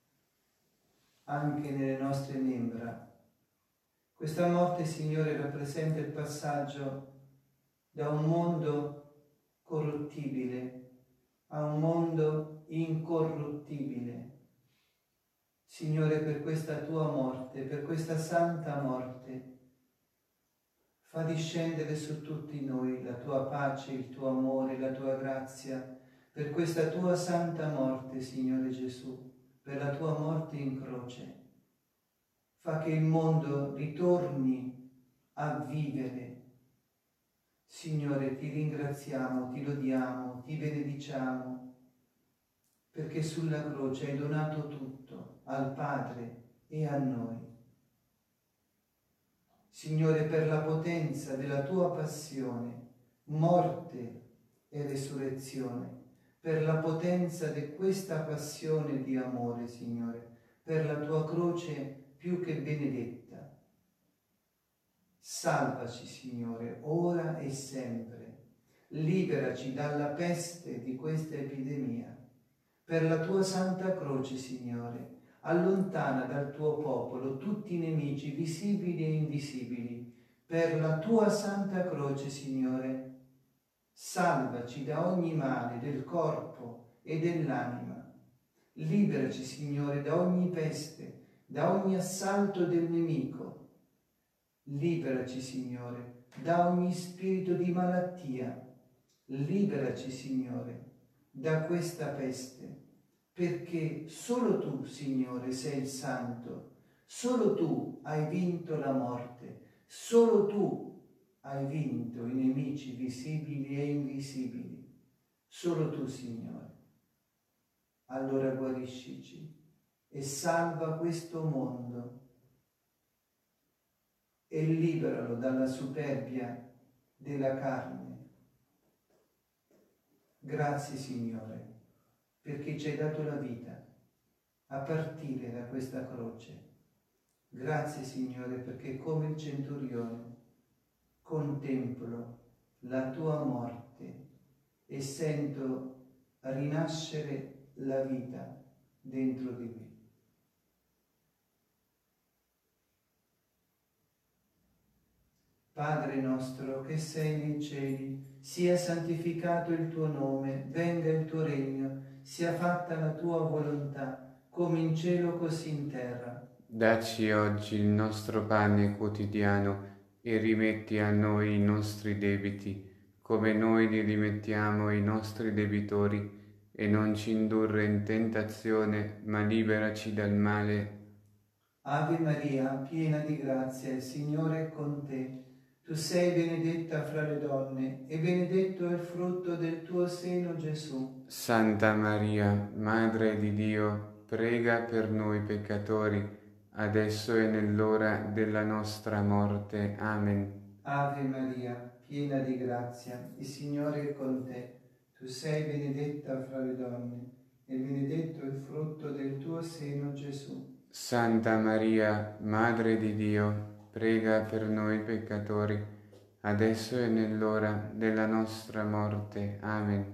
anche nelle nostre membra, questa morte, Signore, rappresenta il passaggio da un mondo corruttibile a un mondo incorruttibile. Signore, per questa tua morte, per questa santa morte, fa discendere su tutti noi la tua pace, il tuo amore, la tua grazia, per questa tua santa morte, Signore Gesù, per la tua morte in croce. Fa che il mondo ritorni a vivere. Signore, ti ringraziamo, ti lodiamo, ti benediciamo, perché sulla croce hai donato tutto al Padre e a noi. Signore, per la potenza della tua passione, morte e resurrezione, per la potenza di questa passione di amore, Signore, per la tua croce più che benedetta. Salvaci, Signore, ora e sempre. Liberaci dalla peste di questa epidemia. Per la tua santa croce, Signore, allontana dal tuo popolo tutti i nemici visibili e invisibili. Per la tua santa croce, Signore, salvaci da ogni male del corpo e dell'anima. Liberaci, Signore, da ogni peste, da ogni assalto del nemico. Liberaci, Signore, da ogni spirito di malattia. Liberaci, Signore, da questa peste, perché solo tu, Signore, sei il Santo, solo tu hai vinto la morte, solo tu hai vinto i nemici visibili e invisibili, solo tu, Signore. Allora guariscici e salva questo mondo e liberalo dalla superbia della carne. Grazie, Signore, perché ci hai dato la vita a partire da questa croce. Grazie, Signore, perché come il centurione contemplo la tua morte e sento rinascere la vita dentro di me. Padre nostro che sei nei cieli, sia santificato il tuo nome, venga il tuo regno, sia fatta la tua volontà, come in cielo così in terra. Dacci oggi il nostro pane quotidiano e rimetti a noi i nostri debiti, come noi li rimettiamo ai nostri debitori, e non ci indurre in tentazione, ma liberaci dal male. Ave Maria, piena di grazia, il Signore è con te. Tu sei benedetta fra le donne, e benedetto è il frutto del tuo seno, Gesù. Santa Maria, Madre di Dio, prega per noi peccatori, adesso e nell'ora della nostra morte. Amen. Ave Maria, piena di grazia, il Signore è con te. Tu sei benedetta fra le donne, e benedetto è il frutto del tuo seno, Gesù. Santa Maria, Madre di Dio, prega per noi peccatori, adesso e nell'ora della nostra morte. Amen.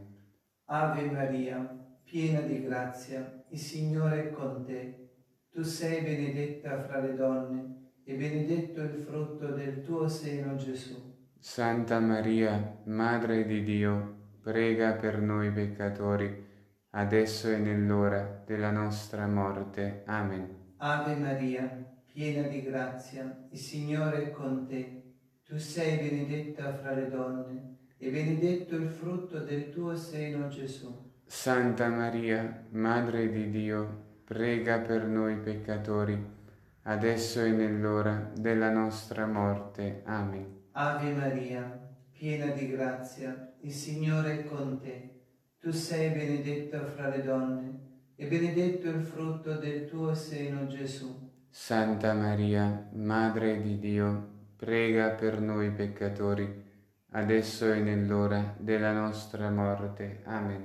Ave Maria, piena di grazia, il Signore è con te. Tu sei benedetta fra le donne, e benedetto il frutto del tuo seno, Gesù. Santa Maria, Madre di Dio, prega per noi peccatori, adesso e nell'ora della nostra morte. Amen. Ave Maria, piena di grazia, il Signore è con te. Tu sei benedetta fra le donne, e benedetto il frutto del tuo seno, Gesù. Santa Maria, Madre di Dio, prega per noi peccatori, adesso e nell'ora della nostra morte. Amen. Ave Maria, piena di grazia, il Signore è con te. Tu sei benedetta fra le donne, e benedetto il frutto del tuo seno, Gesù. Santa Maria, Madre di Dio, prega per noi peccatori, adesso e nell'ora della nostra morte. Amen.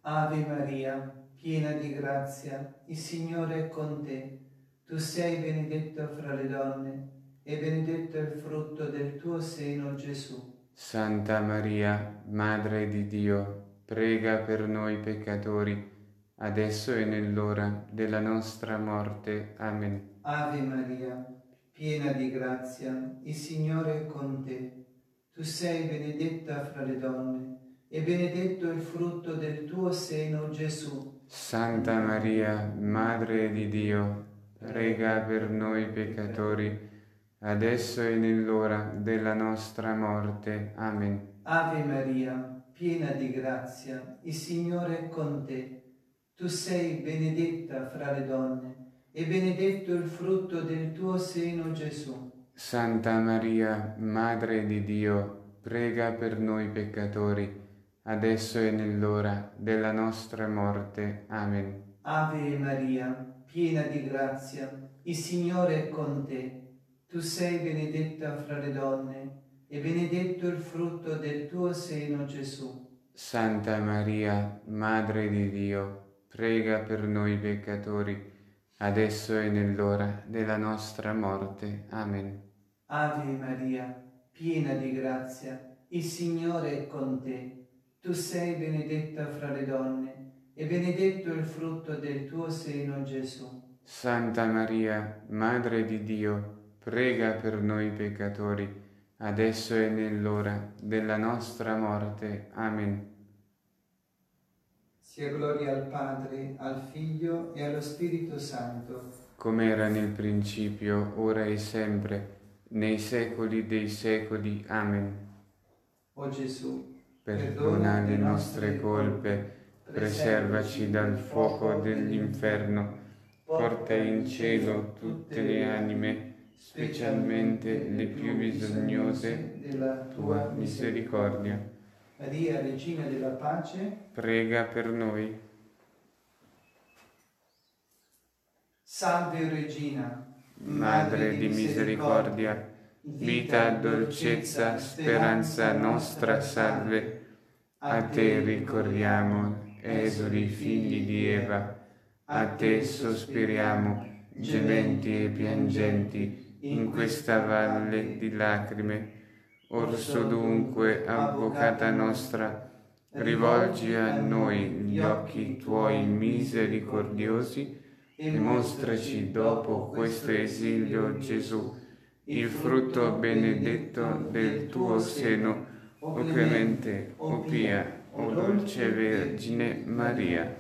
Ave Maria, piena di grazia, il Signore è con te. Tu sei benedetta fra le donne, e benedetto è il frutto del tuo seno, Gesù. Santa Maria, Madre di Dio, prega per noi peccatori, adesso e nell'ora della nostra morte. Amen. Ave Maria, piena di grazia, il Signore è con te. Tu sei benedetta fra le donne, e benedetto è il frutto del tuo seno, Gesù. Santa Maria, Madre di Dio, prega per noi peccatori, adesso e nell'ora della nostra morte. Amen. Ave Maria, piena di grazia, il Signore è con te. Tu sei benedetta fra le donne, e benedetto il frutto del tuo seno, Gesù. Santa Maria, Madre di Dio, prega per noi peccatori, adesso e nell'ora della nostra morte. Amen. Ave Maria, piena di grazia, il Signore è con te. Tu sei benedetta fra le donne, e benedetto il frutto del tuo seno, Gesù. Santa Maria, Madre di Dio, prega per noi peccatori, adesso e nell'ora della nostra morte. Amen. Ave Maria, piena di grazia, il Signore è con te. Tu sei benedetta fra le donne, e benedetto il frutto del tuo seno, Gesù. Santa Maria, Madre di Dio, prega per noi peccatori, adesso e nell'ora della nostra morte. Amen. Sia gloria al Padre, al Figlio e allo Spirito Santo, come era nel principio, ora e sempre, nei secoli dei secoli. Amen. O Gesù, perdona le nostre colpe, preservaci dal fuoco dell'inferno, porta in cielo tutte le anime, specialmente le più bisognose della tua misericordia. Maria, Regina della Pace, prega per noi. Salve Regina, Madre di misericordia, vita, dolcezza, speranza nostra, salve. A te ricorriamo, esuli figli di Eva, a te sospiriamo, gementi e piangenti, in questa valle di lacrime. Orso dunque, avvocata nostra, rivolgi a noi gli occhi tuoi misericordiosi e mostraci dopo questo esilio, Gesù, il frutto benedetto del tuo seno, o clemente, o pia, o dolce Vergine Maria.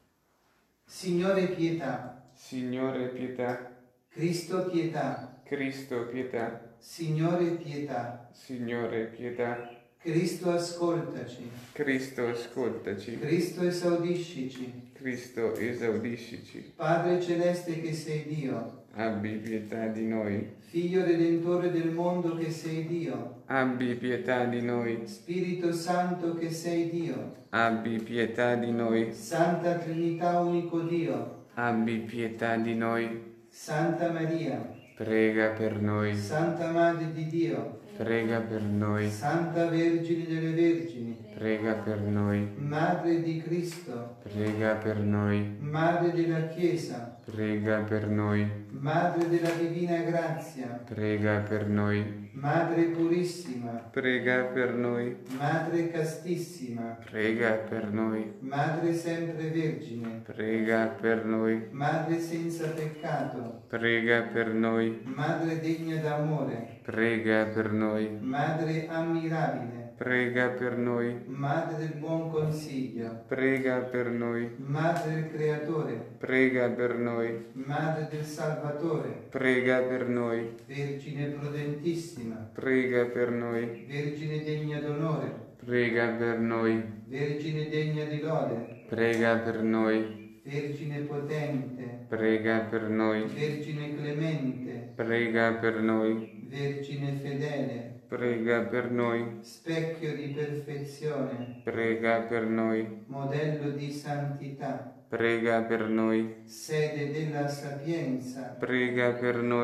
Signore pietà, Signore pietà, Cristo pietà, Cristo pietà, Signore pietà, Signore pietà, Cristo ascoltaci, Cristo ascoltaci, Cristo esaudiscici, Cristo esaudiscici. Padre celeste che sei Dio, Abbi pietà di noi, Figlio redentore del mondo che sei Dio, abbi pietà di noi, Spirito Santo che sei Dio, abbi pietà di noi, Santa Trinità unico Dio, abbi pietà di noi, Santa Maria, prega per noi, Santa Madre di Dio, prega per noi, Santa Vergine delle Vergini, prega per noi, Madre di Cristo, prega per noi, Madre della Chiesa, prega per noi, Madre della Divina Grazia, prega per noi, Madre purissima, prega per noi, Madre castissima, prega per noi, Madre sempre Vergine, prega per noi, Madre senza peccato, prega per noi, Madre degna d'amore, prega per noi, Madre ammirabile, prega per noi, Madre del buon consiglio, prega per noi, Madre del Creatore, prega per noi, Madre del Salvatore, prega per noi, Vergine prudentissima, prega per noi, Vergine degna d'onore, prega per noi, Vergine degna di lode, prega per noi, Vergine potente, prega per noi, Vergine clemente, prega per noi, Vergine fedele, prega per noi, specchio di perfezione, prega per noi, modello di santità, prega per noi, sede della sapienza, prega per noi,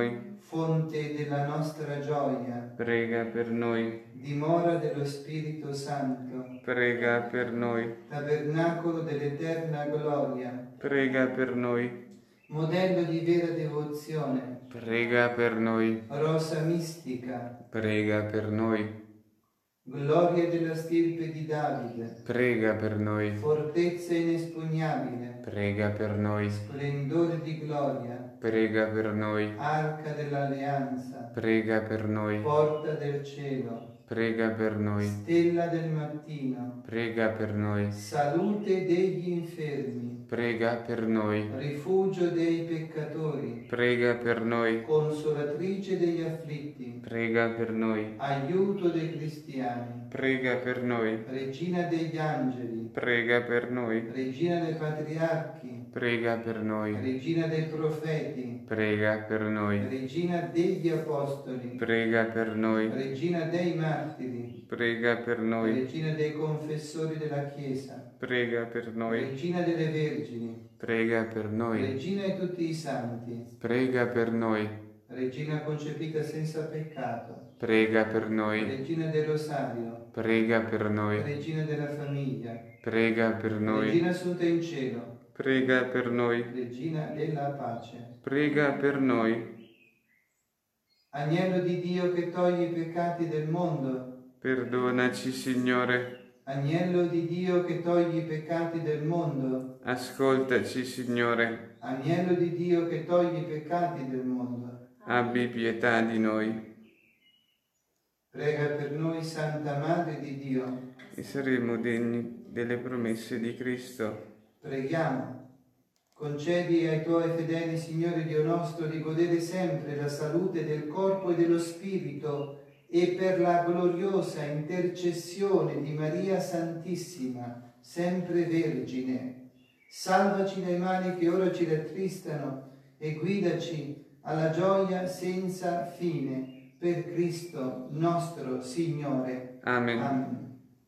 fonte della nostra gioia, prega per noi, dimora dello Spirito Santo, prega per noi, tabernacolo dell'eterna gloria, prega per noi, modello di vera devozione, prega per noi, rosa mistica, prega per noi, gloria della stirpe di Davide, prega per noi, fortezza inespugnabile, prega per noi, splendore di gloria, prega per noi, arca dell'alleanza, prega per noi, porta del cielo, prega per noi, stella del mattino, prega per noi, salute degli infermi, prega per noi, rifugio dei peccatori, prega per noi, consolatrice degli afflitti, prega per noi, aiuto dei cristiani, prega per noi, regina degli angeli, prega per noi, regina dei patriarchi, prega per noi, regina dei profeti, prega per noi, regina degli apostoli, prega per noi, regina dei martiri, prega per noi, regina dei confessori della Chiesa, prega per noi, regina delle vergini, prega per noi, regina di tutti i santi, prega per noi, regina concepita senza peccato, prega per noi, regina del rosario, prega per noi, regina della famiglia, prega per noi, regina assunta in cielo, prega per noi, regina della pace. prega per noi, Agnello di Dio che toglie i peccati del mondo, perdonaci Signore, Agnello di Dio che toglie i peccati del mondo, ascoltaci Signore, Agnello di Dio che toglie i peccati del mondo, abbi pietà di noi prega per noi Santa Madre di Dio. e saremo degni delle promesse di Cristo. Preghiamo. Concedi ai Tuoi fedeli, Signore Dio nostro, di godere sempre la salute del corpo e dello spirito e per la gloriosa intercessione di Maria Santissima, sempre Vergine. Salvaci dai mali che ora ci rattristano e guidaci alla gioia senza fine, per Cristo nostro Signore. Amen. Amen.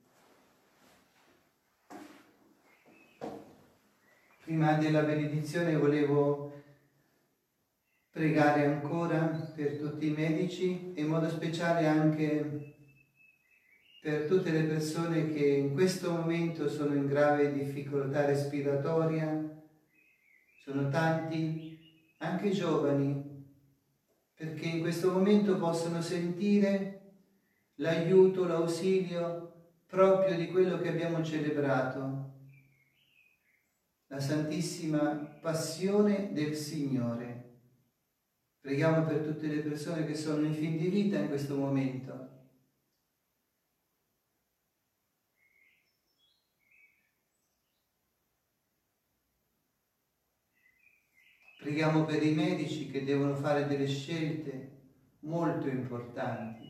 Prima della benedizione volevo pregare ancora per tutti i medici e in modo speciale anche per tutte le persone che in questo momento sono in grave difficoltà respiratoria. Sono tanti, anche giovani, perché in questo momento possono sentire l'aiuto, l'ausilio proprio di quello che abbiamo celebrato, la Santissima Passione del Signore. Preghiamo per tutte le persone che sono in fin di vita in questo momento. Preghiamo per i medici che devono fare delle scelte molto importanti.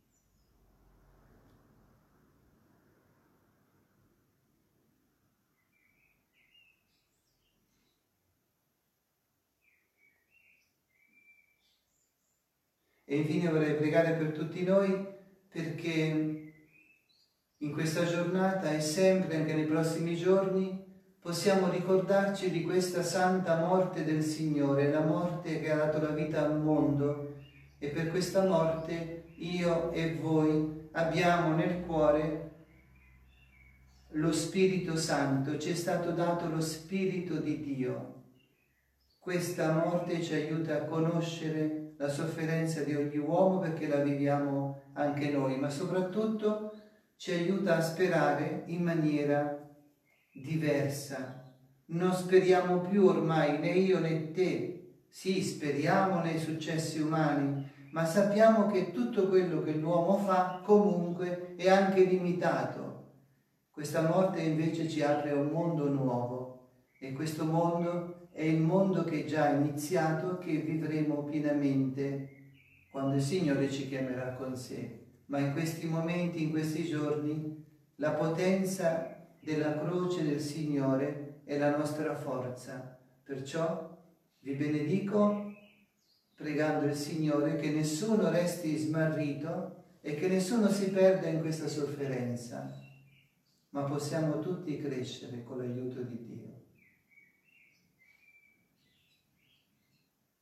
E infine vorrei pregare per tutti noi perché in questa giornata e sempre anche nei prossimi giorni possiamo ricordarci di questa santa morte del Signore, la morte che ha dato la vita al mondo, e per questa morte io e voi abbiamo nel cuore lo Spirito Santo, ci è stato dato lo Spirito di Dio. Questa morte ci aiuta a conoscere la sofferenza di ogni uomo perché la viviamo anche noi, ma soprattutto ci aiuta a sperare in maniera diversa. Non speriamo più ormai né io né te, sì, speriamo nei successi umani, ma sappiamo che tutto quello che l'uomo fa comunque è anche limitato. Questa morte invece ci apre a un mondo nuovo e questo mondo è il mondo che è già iniziato, che vivremo pienamente quando il Signore ci chiamerà con sé. Ma in questi momenti, in questi giorni, la potenza della croce del Signore è la nostra forza. Perciò vi benedico pregando il Signore che nessuno resti smarrito e che nessuno si perda in questa sofferenza, ma possiamo tutti crescere con l'aiuto di Dio.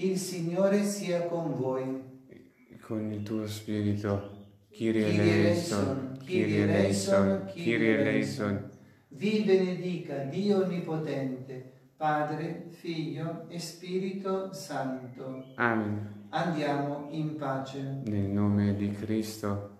Il Signore sia con voi. Con il tuo spirito. Kyrie Kyrie eleison, Kyrie eleison, Kyrie eleison. Vi benedica Dio Onnipotente, Padre, Figlio e Spirito Santo. Amen. Andiamo in pace. Nel nome di Cristo.